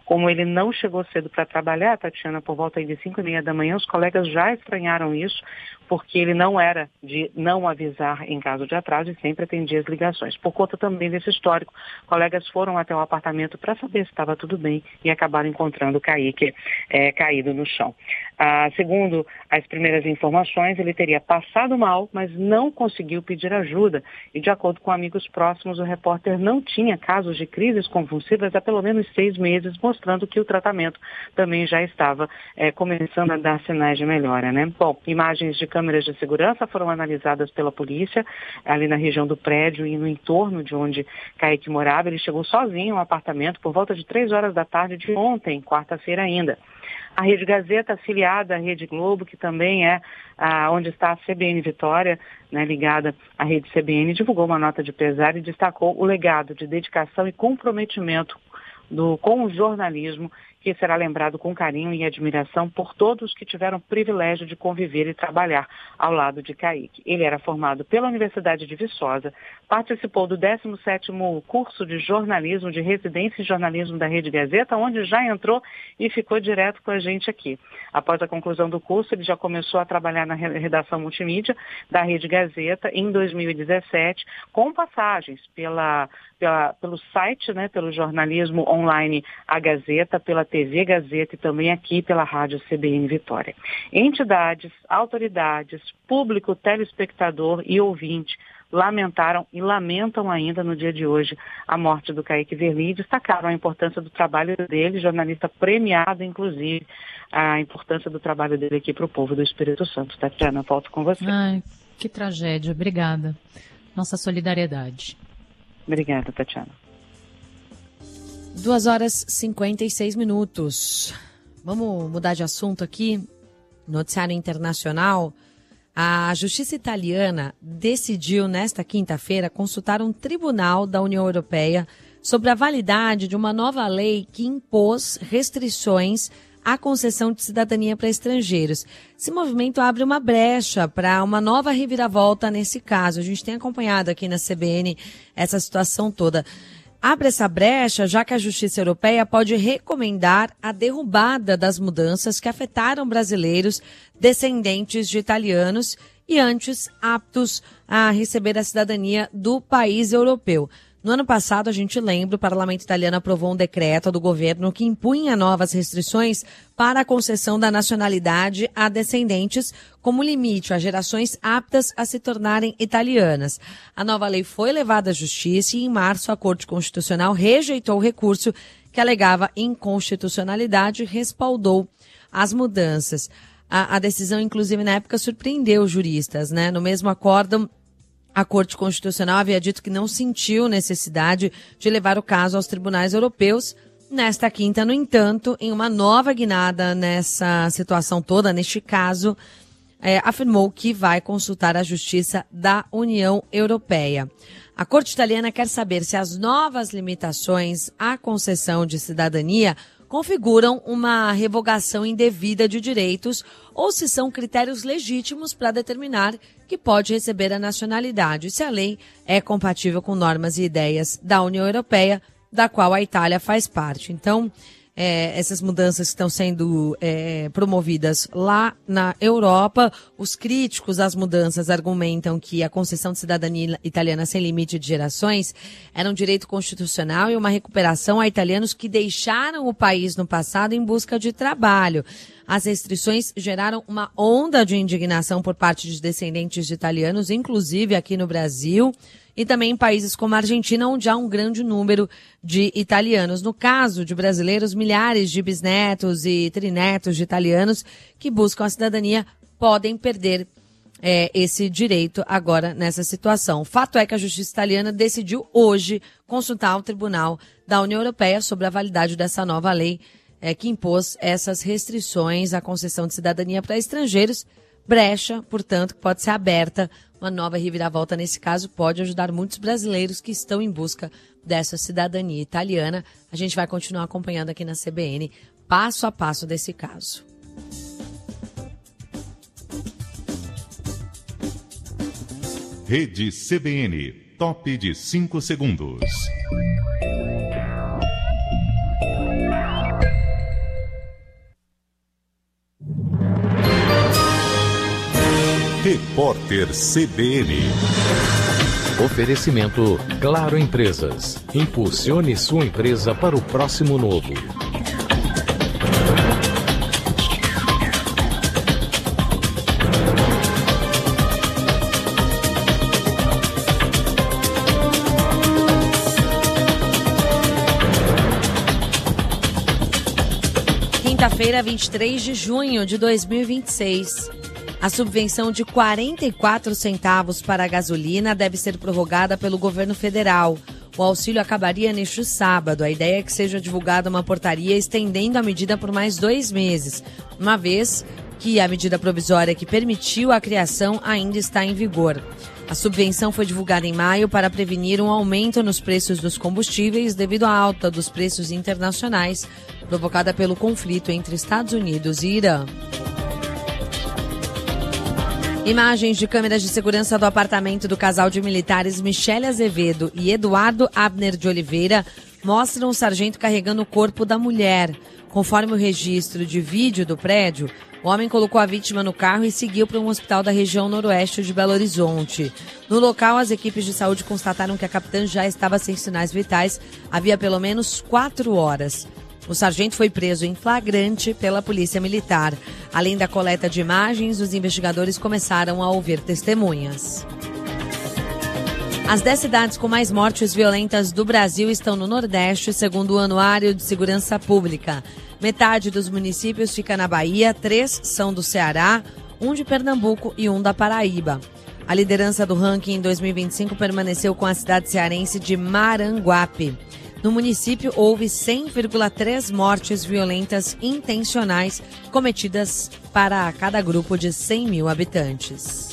Como ele não chegou cedo para trabalhar, Tatiana, por volta de cinco e meia da manhã, os colegas já estranharam isso, porque ele não era de não avisar em caso de atraso e sempre atendia as ligações. Por conta também desse histórico, colegas foram até o apartamento para saber se estava tudo bem e acabaram encontrando o Kaique é, caído no chão. Ah, segundo as primeiras informações, ele teria passado mal, mas não conseguiu pedir ajuda. E de acordo com amigos próximos, o repórter não tinha casos de crises convulsivas há pelo menos seis meses, mostrando que o tratamento também já estava é, começando a dar sinais de melhora, né? Bom, imagens de câmeras de segurança foram analisadas pela polícia, ali na região do prédio e no entorno de onde Kaique morava. Ele chegou sozinho ao apartamento por volta de três horas da tarde de ontem, quarta-feira ainda. A Rede Gazeta, afiliada à Rede Globo, que também é ah, onde está a C B N Vitória, né, ligada à Rede C B N, divulgou uma nota de pesar e destacou o legado de dedicação e comprometimento do, com o jornalismo, que será lembrado com carinho e admiração por todos que tiveram o privilégio de conviver e trabalhar ao lado de Kaique. Ele era formado pela Universidade de Viçosa, participou do décimo sétimo curso de jornalismo, de residência em jornalismo da Rede Gazeta, onde já entrou e ficou direto com a gente aqui. Após a conclusão do curso, ele já começou a trabalhar na redação multimídia da Rede Gazeta em dois mil e dezessete, com passagens pela, pela, pelo site, né, pelo jornalismo online A Gazeta, pela T V Gazeta e também aqui pela Rádio C B N Vitória. Entidades, autoridades, público, telespectador e ouvinte lamentaram e lamentam ainda no dia de hoje a morte do Kaique Verli e destacaram a importância do trabalho dele, jornalista premiado, inclusive, a importância do trabalho dele aqui para o povo do Espírito Santo. Tatiana, volto com você. Ai, que tragédia. Obrigada. Nossa solidariedade. Obrigada, Tatiana. duas horas e cinquenta e seis minutos. Vamos mudar de assunto aqui. Noticiário internacional. A Justiça Italiana decidiu nesta quinta-feira consultar um tribunal da União Europeia sobre a validade de uma nova lei que impôs restrições à concessão de cidadania para estrangeiros. Esse movimento abre uma brecha para uma nova reviravolta nesse caso. A gente tem acompanhado aqui na C B N essa situação toda. Abre essa brecha, já que a Justiça Europeia pode recomendar a derrubada das mudanças que afetaram brasileiros descendentes de italianos e antes aptos a receber a cidadania do país europeu. No ano passado, a gente lembra, o parlamento italiano aprovou um decreto do governo que impunha novas restrições para a concessão da nacionalidade a descendentes, como limite a gerações aptas a se tornarem italianas. A nova lei foi levada à justiça e, em março, a Corte Constitucional rejeitou o recurso que alegava inconstitucionalidade e respaldou as mudanças. A, a decisão, inclusive, na época, surpreendeu os juristas, né? No mesmo acórdão, a Corte Constitucional havia dito que não sentiu necessidade de levar o caso aos tribunais europeus. Nesta quinta, no entanto, em uma nova guinada nessa situação toda, neste caso, é, afirmou que vai consultar a Justiça da União Europeia. A Corte Italiana quer saber se as novas limitações à concessão de cidadania configuram uma revogação indevida de direitos ou se são critérios legítimos para determinar que pode receber a nacionalidade, se a lei é compatível com normas e ideias da União Europeia, da qual a Itália faz parte. Então, é, essas mudanças que estão sendo é, promovidas lá na Europa, os críticos às mudanças argumentam que a concessão de cidadania italiana sem limite de gerações era um direito constitucional e uma recuperação a italianos que deixaram o país no passado em busca de trabalho. As restrições geraram uma onda de indignação por parte de descendentes de italianos, inclusive aqui no Brasil, e também em países como a Argentina, onde há um grande número de italianos. No caso de brasileiros, milhares de bisnetos e trinetos de italianos que buscam a cidadania podem perder é, esse direito agora nessa situação. O fato é que a Justiça Italiana decidiu hoje consultar o Tribunal da União Europeia sobre a validade dessa nova lei é, que impôs essas restrições à concessão de cidadania para estrangeiros. Brecha, portanto, que pode ser aberta. Uma nova reviravolta nesse caso pode ajudar muitos brasileiros que estão em busca dessa cidadania italiana. A gente vai continuar acompanhando aqui na C B N, passo a passo desse caso. Rede C B N, top de cinco segundos. Repórter C B N. Oferecimento Claro Empresas. Impulsione sua empresa para o próximo novo. Quinta-feira, vinte e três de junho de dois mil e vinte e seis. A subvenção de quarenta e quatro centavos para a gasolina deve ser prorrogada pelo governo federal. O auxílio acabaria neste sábado. A ideia é que seja divulgada uma portaria estendendo a medida por mais dois meses, uma vez que a medida provisória que permitiu a criação ainda está em vigor. A subvenção foi divulgada em maio para prevenir um aumento nos preços dos combustíveis devido à alta dos preços internacionais provocada pelo conflito entre Estados Unidos e Irã. Imagens de câmeras de segurança do apartamento do casal de militares Michele Azevedo e Eduardo Abner de Oliveira mostram o sargento carregando o corpo da mulher. Conforme o registro de vídeo do prédio, o homem colocou a vítima no carro e seguiu para um hospital da região noroeste de Belo Horizonte. No local, as equipes de saúde constataram que a capitã já estava sem sinais vitais havia pelo menos quatro horas. O sargento foi preso em flagrante pela Polícia Militar. Além da coleta de imagens, os investigadores começaram a ouvir testemunhas. As dez cidades com mais mortes violentas do Brasil estão no Nordeste, segundo o Anuário de Segurança Pública. Metade dos municípios fica na Bahia, três são do Ceará, um de Pernambuco e um da Paraíba. A liderança do ranking em dois mil e vinte e cinco permaneceu com a cidade cearense de Maranguape. No município, houve cem vírgula três mortes violentas intencionais cometidas para cada grupo de cem mil habitantes.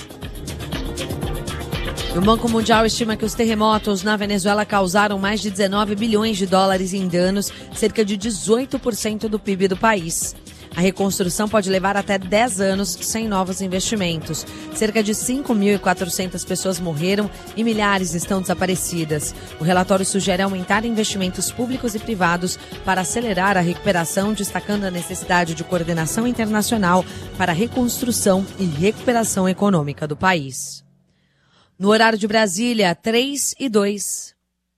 O Banco Mundial estima que os terremotos na Venezuela causaram mais de dezenove bilhões de dólares em danos, cerca de dezoito por cento do P I B do país. A reconstrução pode levar até dez anos sem novos investimentos. Cerca de cinco mil e quatrocentas pessoas morreram e milhares estão desaparecidas. O relatório sugere aumentar investimentos públicos e privados para acelerar a recuperação, destacando a necessidade de coordenação internacional para a reconstrução e recuperação econômica do país. No horário de Brasília, três e dois.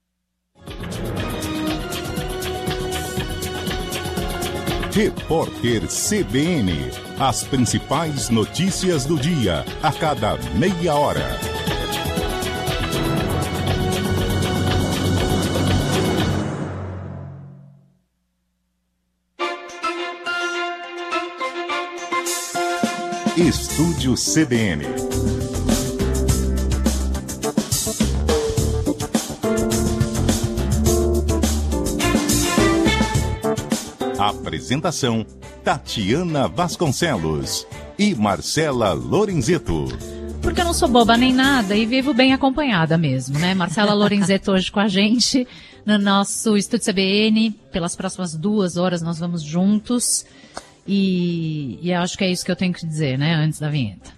Repórter C B N. As principais notícias do dia, a cada meia hora. Estúdio C B N. Apresentação: Tatiana Vasconcelos e Marcela Lorenzeto. Porque eu não sou boba nem nada e vivo bem acompanhada mesmo, né? Marcela Lorenzeto hoje com a gente no nosso Estúdio C B N. Pelas próximas duas horas nós vamos juntos e, e eu acho que é isso que eu tenho que dizer, né? Antes da vinheta.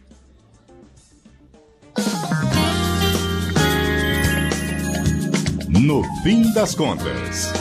No fim das contas.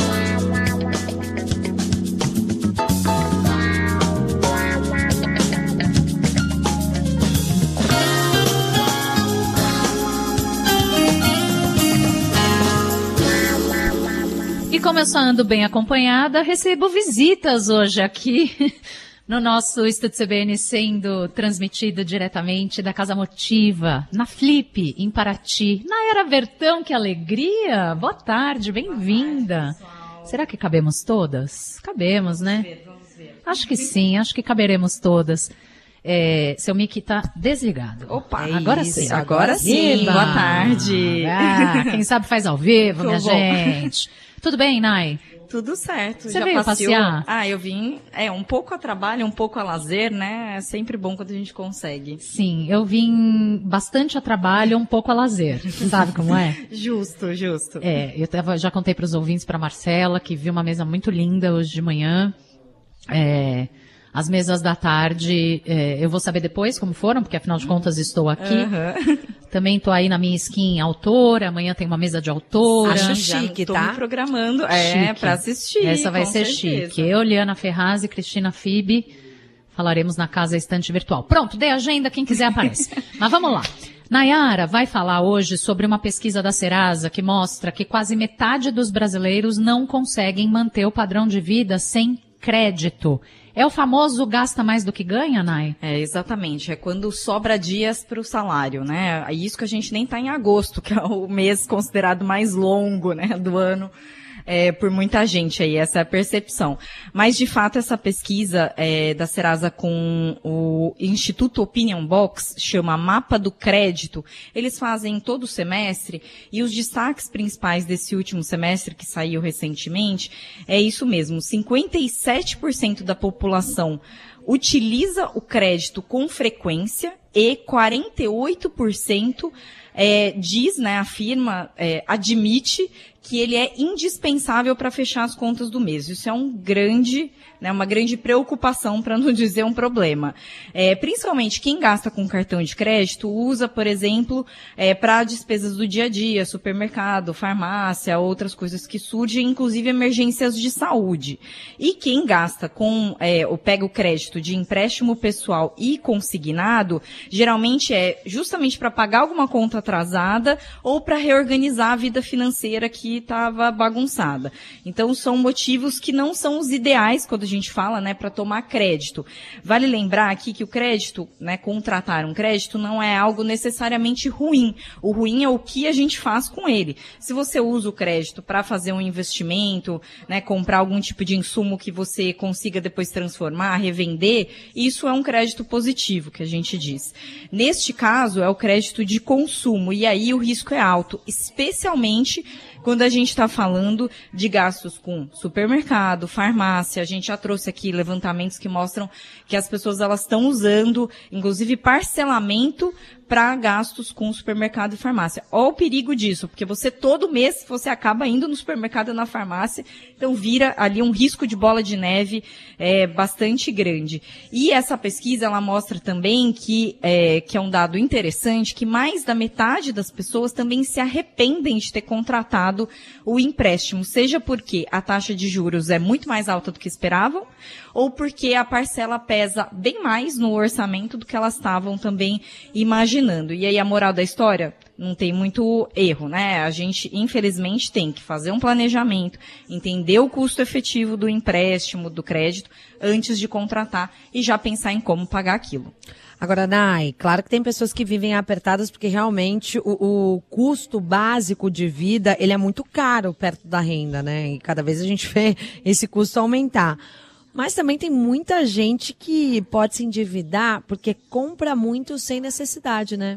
E como eu só ando bem acompanhada, recebo visitas hoje aqui no nosso Estúdio C B N, sendo transmitido diretamente da Casa Motiva, na Flip, em Paraty. Nayara Vertão, que alegria! Boa tarde, bem-vinda. Será que cabemos todas? Cabemos, né? Vamos ver. Acho que sim, acho que caberemos todas. É, seu mic tá desligado. Opa, é agora isso, sim. Agora sim, Eba. Boa tarde. Ah, quem sabe faz ao vivo, minha bom. gente. Tudo bem, Nay? Tudo certo. Você Já veio passeou? passear? Ah, eu vim, é, um pouco a trabalho, um pouco a lazer, né? É sempre bom quando a gente consegue. Sim, eu vim bastante a trabalho, um pouco a lazer. Sabe como é? Justo, justo. É, eu tava, já contei para os ouvintes, para Marcela, que viu uma mesa muito linda hoje de manhã. É, as mesas da tarde, é, eu vou saber depois como foram, porque afinal de contas estou aqui. Uhum. Também estou aí na minha skin autora, amanhã tem uma mesa de autora. Acho chique, tá? Tô me programando, é, chique. para assistir. Essa vai ser certeza. chique. Eu, Liana Ferraz e Cristina Fibe Falaremos na Casa Estante Virtual. Pronto, dei agenda, quem quiser aparece. Mas vamos lá. Nayara vai falar hoje sobre uma pesquisa da Serasa que mostra que quase metade dos brasileiros não conseguem manter o padrão de vida sem crédito. É o famoso gasta mais do que ganha, Nay? É, exatamente. É quando sobra dias para o salário, né? É isso que a gente nem está em agosto, que é o mês considerado mais longo, né, do ano. É, por muita gente aí, essa é a percepção. Mas, de fato, essa pesquisa é, da Serasa com o Instituto Opinion Box, chama Mapa do Crédito, eles fazem todo o semestre, e os destaques principais desse último semestre, que saiu recentemente, é isso mesmo, cinquenta e sete por cento da população utiliza o crédito com frequência e quarenta e oito por cento é, diz, né, afirma, é, admite que ele é indispensável para fechar as contas do mês. Isso é um grande, né, uma grande preocupação, para não dizer um problema. É, principalmente quem gasta com cartão de crédito usa, por exemplo, é, para despesas do dia a dia, supermercado, farmácia, outras coisas que surgem, inclusive emergências de saúde. E quem gasta com, é, ou pega o crédito de empréstimo pessoal e consignado, geralmente é justamente para pagar alguma conta atrasada ou para reorganizar a vida financeira que estava bagunçada. Então, são motivos que não são os ideais quando a gente fala, né, para tomar crédito. Vale lembrar aqui que o crédito, né, contratar um crédito não é algo necessariamente ruim. O ruim é o que a gente faz com ele. Se você usa o crédito para fazer um investimento, né, comprar algum tipo de insumo que você consiga depois transformar, revender, isso é um crédito positivo, que a gente diz. Neste caso, é o crédito de consumo, e aí o risco é alto, especialmente quando a gente está falando de gastos com supermercado, farmácia. A gente já trouxe aqui levantamentos que mostram que as pessoas elas estão usando, inclusive, parcelamento para gastos com supermercado e farmácia. Olha o perigo disso, porque você todo mês você acaba indo no supermercado e na farmácia, então vira ali um risco de bola de neve é, bastante grande. E essa pesquisa ela mostra também que, é, que é um dado interessante, que mais da metade das pessoas também se arrependem de ter contratado o empréstimo, seja porque a taxa de juros é muito mais alta do que esperavam, ou porque a parcela pesa bem mais no orçamento do que elas estavam também imaginando. E aí a moral da história? Não tem muito erro, né? A gente, infelizmente, tem que fazer um planejamento, entender o custo efetivo do empréstimo, do crédito, antes de contratar e já pensar em como pagar aquilo. Agora, Nay, claro que tem pessoas que vivem apertadas porque realmente o, o custo básico de vida, ele é muito caro perto da renda, né? E cada vez a gente vê esse custo aumentar. Mas também tem muita gente que pode se endividar porque compra muito sem necessidade, né?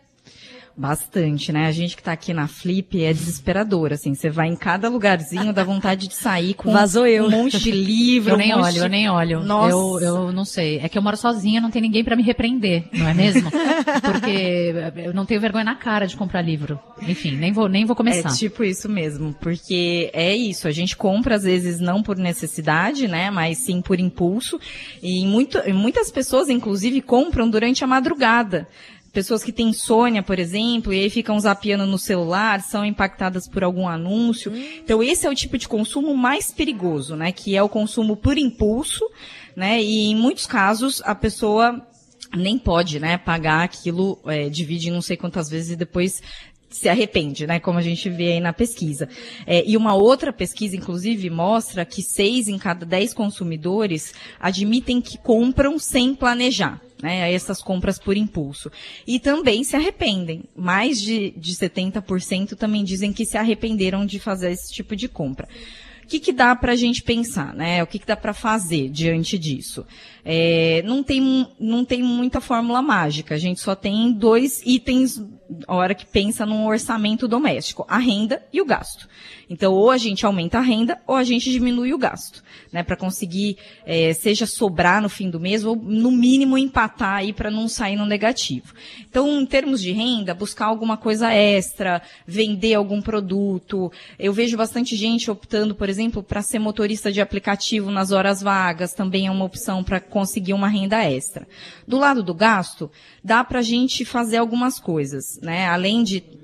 Bastante, né? A gente que tá aqui na Flip é desesperador, assim. Você vai em cada lugarzinho, dá vontade de sair com Vazou eu. um monte de livro. Eu nem um olho, de... eu nem olho. Nossa. Eu, eu não sei. É que eu moro sozinha, não tem ninguém pra me repreender, não é mesmo? Porque eu não tenho vergonha na cara de comprar livro. Enfim, nem vou, nem vou começar. É tipo isso mesmo, porque é isso. A gente compra, às vezes, não por necessidade, né? Mas sim por impulso. E muito, muitas pessoas, inclusive, compram durante a madrugada. Pessoas que têm insônia, por exemplo, e aí ficam zapeando no celular, são impactadas por algum anúncio. Então, esse é o tipo de consumo mais perigoso, né? Que é o consumo por impulso, né? E, em muitos casos, a pessoa nem pode, né, pagar aquilo, é, divide não sei quantas vezes e depois se arrepende, né, como a gente vê aí na pesquisa. É, e uma outra pesquisa, inclusive, mostra que seis em cada dez consumidores admitem que compram sem planejar, né, essas compras por impulso. E também se arrependem. Mais de, de setenta por cento também dizem que se arrependeram de fazer esse tipo de compra. O que que dá para a gente pensar, né? O que que dá para fazer diante disso? É, não tem, não tem muita fórmula mágica. A gente só tem dois itens a hora que pensa num orçamento doméstico: a renda e o gasto. Então, ou a gente aumenta a renda, ou a gente diminui o gasto, né? Para conseguir, é, seja sobrar no fim do mês, ou no mínimo empatar aí para não sair no negativo. Então, em termos de renda, buscar alguma coisa extra, vender algum produto. Eu vejo bastante gente optando, por exemplo, para ser motorista de aplicativo nas horas vagas, também é uma opção para conseguir uma renda extra. Do lado do gasto, dá para a gente fazer algumas coisas, né? Além de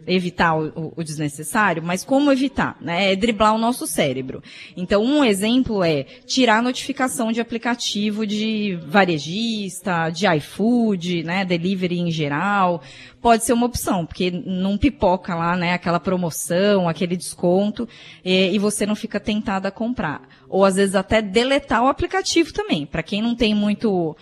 evitar o, o desnecessário, mas como evitar, né? É driblar o nosso cérebro. Então, um exemplo é tirar a notificação de aplicativo de varejista, de iFood, né? Delivery em geral. Pode ser uma opção, porque não pipoca lá, né? Aquela promoção, aquele desconto, e, e você não fica tentado a comprar. Ou, às vezes, até deletar o aplicativo também. Para quem não tem muito...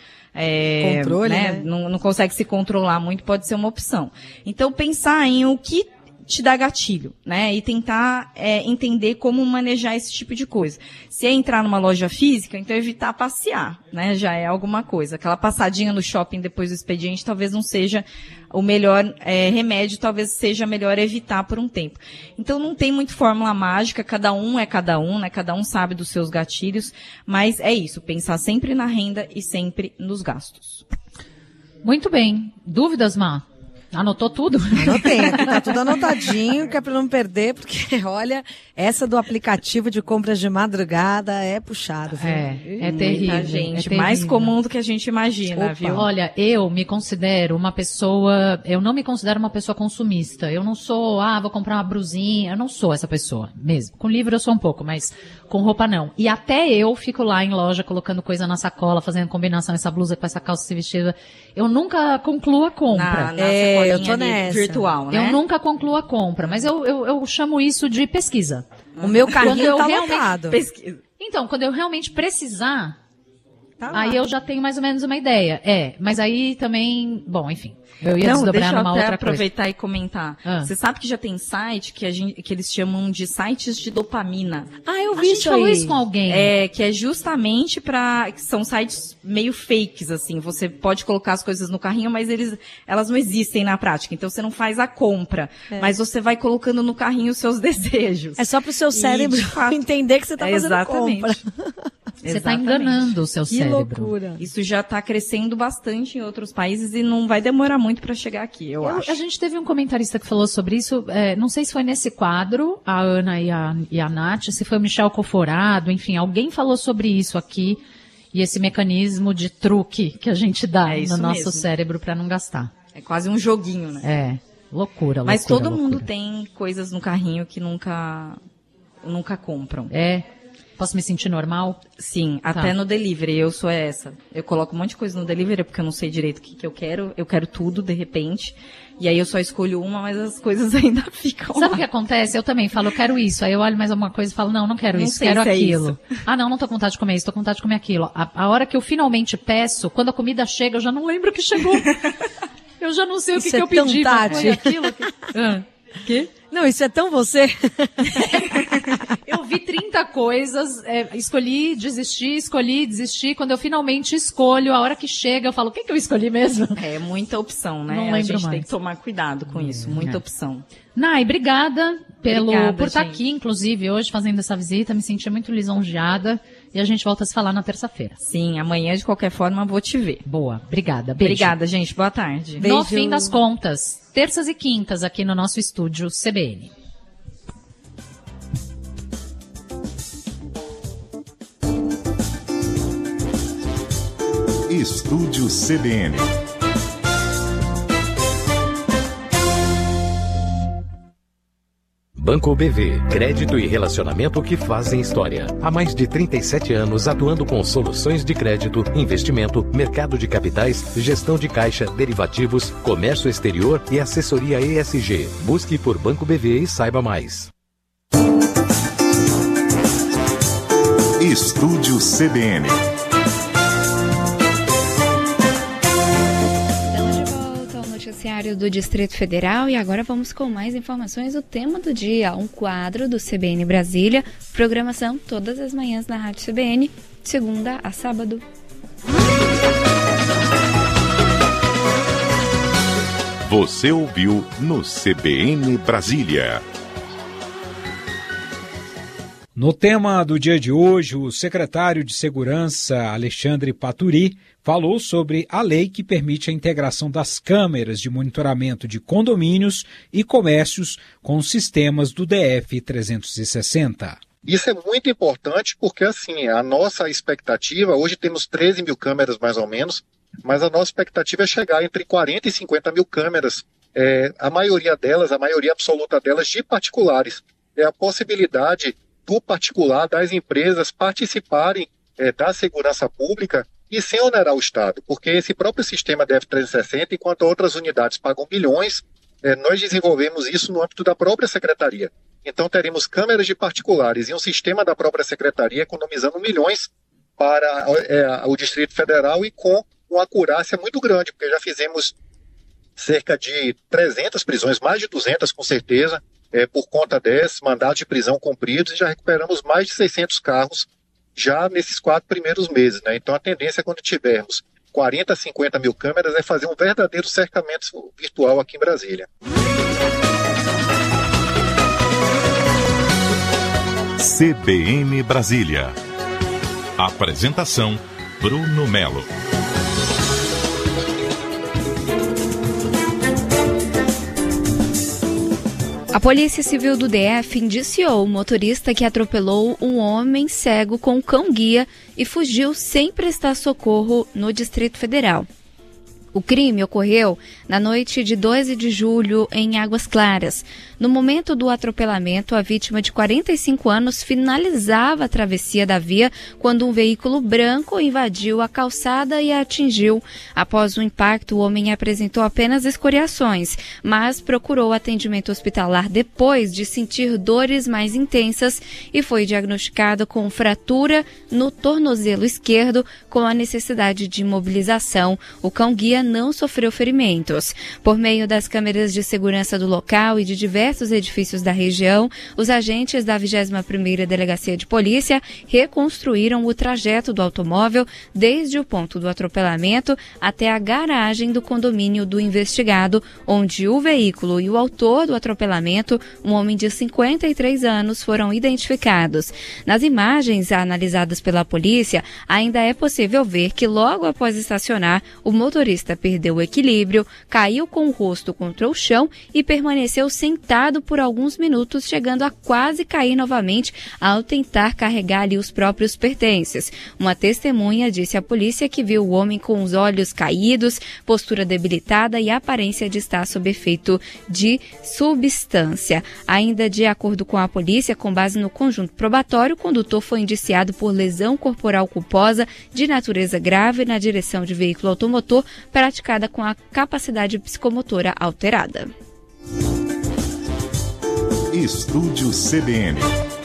É, Controle, né? né? Não, não consegue se controlar muito, pode ser uma opção. Então, pensar em o que te dá gatilho, né? E tentar é, entender como manejar esse tipo de coisa. Se é entrar numa loja física, então evitar passear, né? Já é alguma coisa. Aquela passadinha no shopping depois do expediente talvez não seja o melhor é, remédio, talvez seja melhor evitar por um tempo. Então não tem muito fórmula mágica, cada um é cada um, né? Cada um sabe dos seus gatilhos, mas é isso, pensar sempre na renda e sempre nos gastos. Muito bem. Dúvidas, Má? Anotou tudo? Anotei, aqui tá tudo anotadinho, que é pra não perder, porque, olha, essa do aplicativo de compras de madrugada é puxado, viu? É, é terrível, Muita gente, é terrível. mais comum do que a gente imagina, Opa. viu? Olha, eu me considero uma pessoa, eu não me considero uma pessoa consumista. Eu não sou, ah, vou comprar uma brusinha, eu não sou essa pessoa, mesmo. Com livro eu sou um pouco, mas com roupa não. E até eu fico lá em loja colocando coisa na sacola, fazendo combinação, essa blusa com essa calça, esse vestido. Eu nunca concluo a compra. Na, na é, eu tô nessa. Virtual, né? Eu nunca concluo a compra, mas eu, eu, eu chamo isso de pesquisa. O meu carrinho Quando eu tá realmente lotado. Pesquisa. Então, quando eu realmente precisar, tá aí eu já tenho mais ou menos uma ideia. É, mas aí também, bom, enfim, eu ia Não, desdobrar deixa eu numa até outra aproveitar coisa. e comentar. Ah. Você sabe que já tem site que, a gente, que eles chamam de sites de dopamina. Ah, eu A vi gente isso falou aí. isso com alguém. É, que é justamente para são sites meio fakes, assim. Você pode colocar as coisas no carrinho, mas eles, elas não existem na prática. Então você não faz a compra, É. mas você vai colocando no carrinho os seus desejos. É só pro seu E, cérebro de fato, entender que você tá é fazendo exatamente. compra. Você está Exatamente. enganando o seu Que cérebro. loucura. Isso já está crescendo bastante em outros países e não vai demorar muito para chegar aqui, eu, Eu- acho. a gente teve um comentarista que falou sobre isso, é, não sei se foi nesse quadro, a Ana e a, e a Nath, se foi o Michel Coforado, enfim, alguém falou sobre isso aqui, e esse mecanismo de truque que a gente dá É isso no nosso mesmo. cérebro para não gastar. É quase um joguinho, né? É, loucura, Mas loucura, todo mundo loucura. tem coisas no carrinho que nunca, nunca compram. É, posso me sentir normal? Sim, Tá. até no delivery, eu sou essa. Eu coloco um monte de coisa no delivery porque eu não sei direito o que, que eu quero. Eu quero tudo, de repente. E aí eu só escolho uma, mas as coisas ainda ficam Sabe lá. o que acontece? Eu também falo, eu quero isso. Aí eu olho mais alguma coisa e falo, não, não quero Não isso, sei quero se é aquilo. isso. Ah, não, não tô com vontade de comer isso, tô com vontade de comer aquilo. A, a hora que eu finalmente peço, quando a comida chega, eu já não lembro o que chegou. Eu já não sei o que, Isso que é eu tão pedi. mas Tati. Foi aquilo que... Ah, que? Não, isso é tão você. Eu vi trinta coisas, é, escolhi, desisti, escolhi, desisti. Quando eu finalmente escolho, a hora que chega, eu falo, o que, que eu escolhi mesmo? É muita opção, né? Não A lembro gente tem mais. que tomar cuidado com isso. Muita é. opção. Nai, obrigada, pelo, Obrigada, por estar gente. aqui, inclusive, hoje, fazendo essa visita. Me senti muito lisonjeada. E a gente volta a se falar na terça-feira. Sim, amanhã, de qualquer forma, vou te ver. Boa, obrigada. Beijo. Obrigada, gente. Boa tarde. No fim das contas, terças e quintas aqui no nosso estúdio C B N. Estúdio C B N. Banco B V, crédito e relacionamento que fazem história. Há mais de trinta e sete anos atuando com soluções de crédito, investimento, mercado de capitais, gestão de caixa, derivativos, comércio exterior e assessoria E S G. Busque por Banco B V e saiba mais. Estúdio C B N. Noticiário do Distrito Federal e agora vamos com mais informações do tema do dia, um quadro do C B N Brasília, programação todas as manhãs na Rádio C B N, de segunda a sábado. Você ouviu no C B N Brasília. No tema do dia de hoje, o secretário de Segurança, Alexandre Paturi, falou sobre a lei que permite a integração das câmeras de monitoramento de condomínios e comércios com os sistemas do D F trezentos e sessenta. Isso é muito importante porque, assim, a nossa expectativa, hoje temos treze mil câmeras mais ou menos, mas a nossa expectativa é chegar entre quarenta e cinquenta mil câmeras é, a maioria delas, a maioria absoluta delas, de particulares. É a possibilidade do particular, das empresas participarem é, da segurança pública e sem onerar o Estado, porque esse próprio sistema D F trezentos e sessenta, enquanto outras unidades pagam bilhões, é, nós desenvolvemos isso no âmbito da própria Secretaria. Então teremos câmeras de particulares e um sistema da própria Secretaria economizando milhões para é, o Distrito Federal e com uma acurácia muito grande, porque já fizemos cerca de trezentas prisões, mais de duzentas com certeza, é, por conta desses mandados de prisão cumpridos, e já recuperamos mais de seiscentos carros já nesses quatro primeiros meses, né? Então a tendência é, quando tivermos quarenta, cinquenta mil câmeras, é fazer um verdadeiro cercamento virtual aqui em Brasília. C B N Brasília. Apresentação: Bruno Melo. A Polícia Civil do D F indiciou o motorista que atropelou um homem cego com cão-guia e fugiu sem prestar socorro no Distrito Federal. O crime ocorreu na noite de dois de julho em Águas Claras. No momento do atropelamento, a vítima de quarenta e cinco anos finalizava a travessia da via quando um veículo branco invadiu a calçada e a atingiu. Após o impacto, o homem apresentou apenas escoriações, mas procurou atendimento hospitalar depois de sentir dores mais intensas e foi diagnosticado com fratura no tornozelo esquerdo com a necessidade de imobilização. O cão-guia não sofreu ferimentos. Por meio das câmeras de segurança do local e de diversos edifícios da região, os agentes da vigésima primeira Delegacia de Polícia reconstruíram o trajeto do automóvel desde o ponto do atropelamento até a garagem do condomínio do investigado, onde o veículo e o autor do atropelamento, um homem de cinquenta e três anos, foram identificados. Nas imagens analisadas pela polícia, ainda é possível ver que logo após estacionar, o motorista perdeu o equilíbrio, caiu com o rosto contra o chão e permaneceu sentado por alguns minutos, chegando a quase cair novamente ao tentar carregar ali os próprios pertences. Uma testemunha disse à polícia que viu o homem com os olhos caídos, postura debilitada e aparência de estar sob efeito de substância. Ainda de acordo com a polícia, com base no conjunto probatório, o condutor foi indiciado por lesão corporal culposa de natureza grave na direção de veículo automotor praticada com a capacidade psicomotora alterada. Estúdio C B N.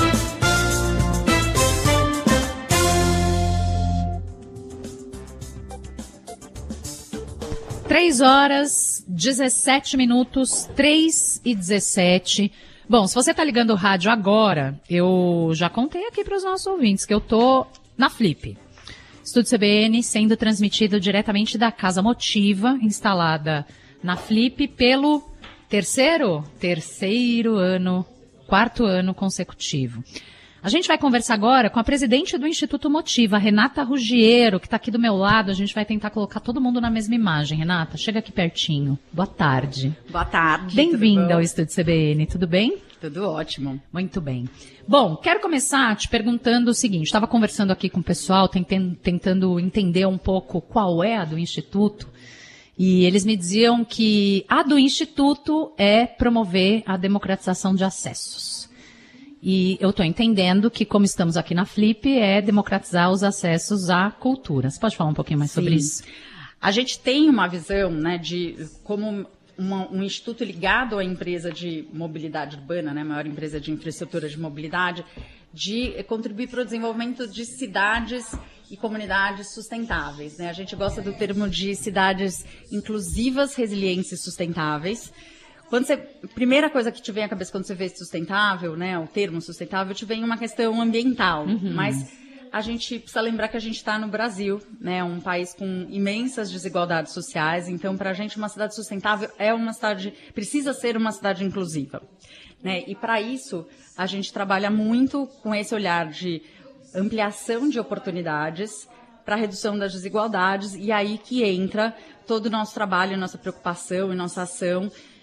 Três horas, dezessete minutos, três e dezessete. Bom, se você está ligando o rádio agora, eu já contei aqui para os nossos ouvintes que eu tô na Flip. Estúdio C B N sendo transmitido diretamente da Casa Motiva, instalada na Flip pelo terceiro, terceiro ano, quarto ano consecutivo. A gente vai conversar agora com a presidente do Instituto Motiva, Renata Ruggiero, que está aqui do meu lado. A gente vai tentar colocar todo mundo na mesma imagem. Renata, chega aqui pertinho. Boa tarde. Boa tarde. Bem-vinda ao Estúdio C B N, tudo bem? Tudo ótimo. Muito bem. Bom, quero começar te perguntando o seguinte, estava conversando aqui com o pessoal, tentando, tentando entender um pouco qual é a do Instituto, e eles me diziam que a do Instituto é promover a democratização de acessos. E eu estou entendendo que, como estamos aqui na Flip, é democratizar os acessos à cultura. Você pode falar um pouquinho mais Sim. sobre isso? A gente tem uma visão, né, de como uma, um instituto ligado à empresa de mobilidade urbana, né, a maior empresa de infraestrutura de mobilidade, de contribuir para o desenvolvimento de cidades e comunidades sustentáveis, né? A gente gosta do termo de cidades inclusivas, resilientes e sustentáveis. Quando você, primeira coisa que te vem à cabeça quando você vê sustentável, né, o termo sustentável, te vem uma questão ambiental, Uhum. mas a gente precisa lembrar que a gente está no Brasil, né, um país com imensas desigualdades sociais, então para a gente uma cidade sustentável é uma cidade, precisa ser uma cidade inclusiva, né, e para isso a gente trabalha muito com esse olhar de ampliação de oportunidades para a redução das desigualdades, e aí que entra todo o nosso trabalho, nossa preocupação e nossa ação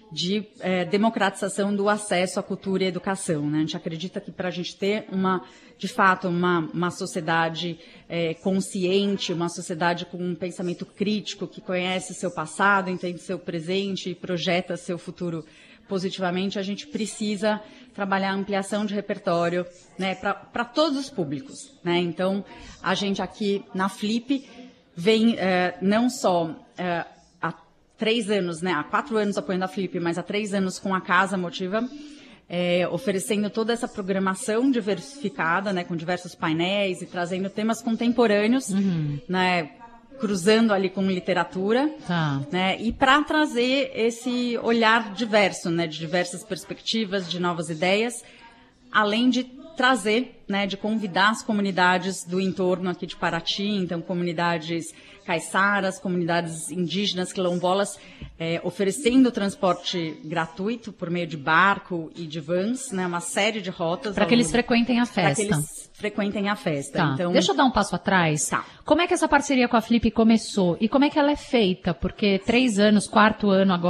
de é, democratização do acesso à cultura e à educação, né? A gente acredita que para a gente ter uma, de fato, uma, uma sociedade é, consciente, uma sociedade com um pensamento crítico, que conhece seu passado, entende seu presente e projeta seu futuro positivamente, a gente precisa trabalhar a ampliação de repertório, né, para todos os públicos, né? Então, a gente aqui na Flip vem é, não só é, há três anos, né, há quatro anos apoiando a Flip, mas há três anos com a Casa Motiva, é, oferecendo toda essa programação diversificada, né, com diversos painéis e trazendo temas contemporâneos, uhum. né, cruzando ali com literatura, tá. né, e para trazer esse olhar diverso, né, de diversas perspectivas, de novas ideias, além de trazer, né, de convidar as comunidades do entorno aqui de Paraty, então comunidades caiçaras, comunidades indígenas, quilombolas, é, oferecendo transporte gratuito por meio de barco e de vans, né, uma série de rotas. Para que eles frequentem a festa. Para que eles frequentem a festa. Tá. Então, deixa eu dar um passo atrás. Tá. Como é que essa parceria com a Flip começou? E como é que ela é feita? Porque três anos, quarto ano agora,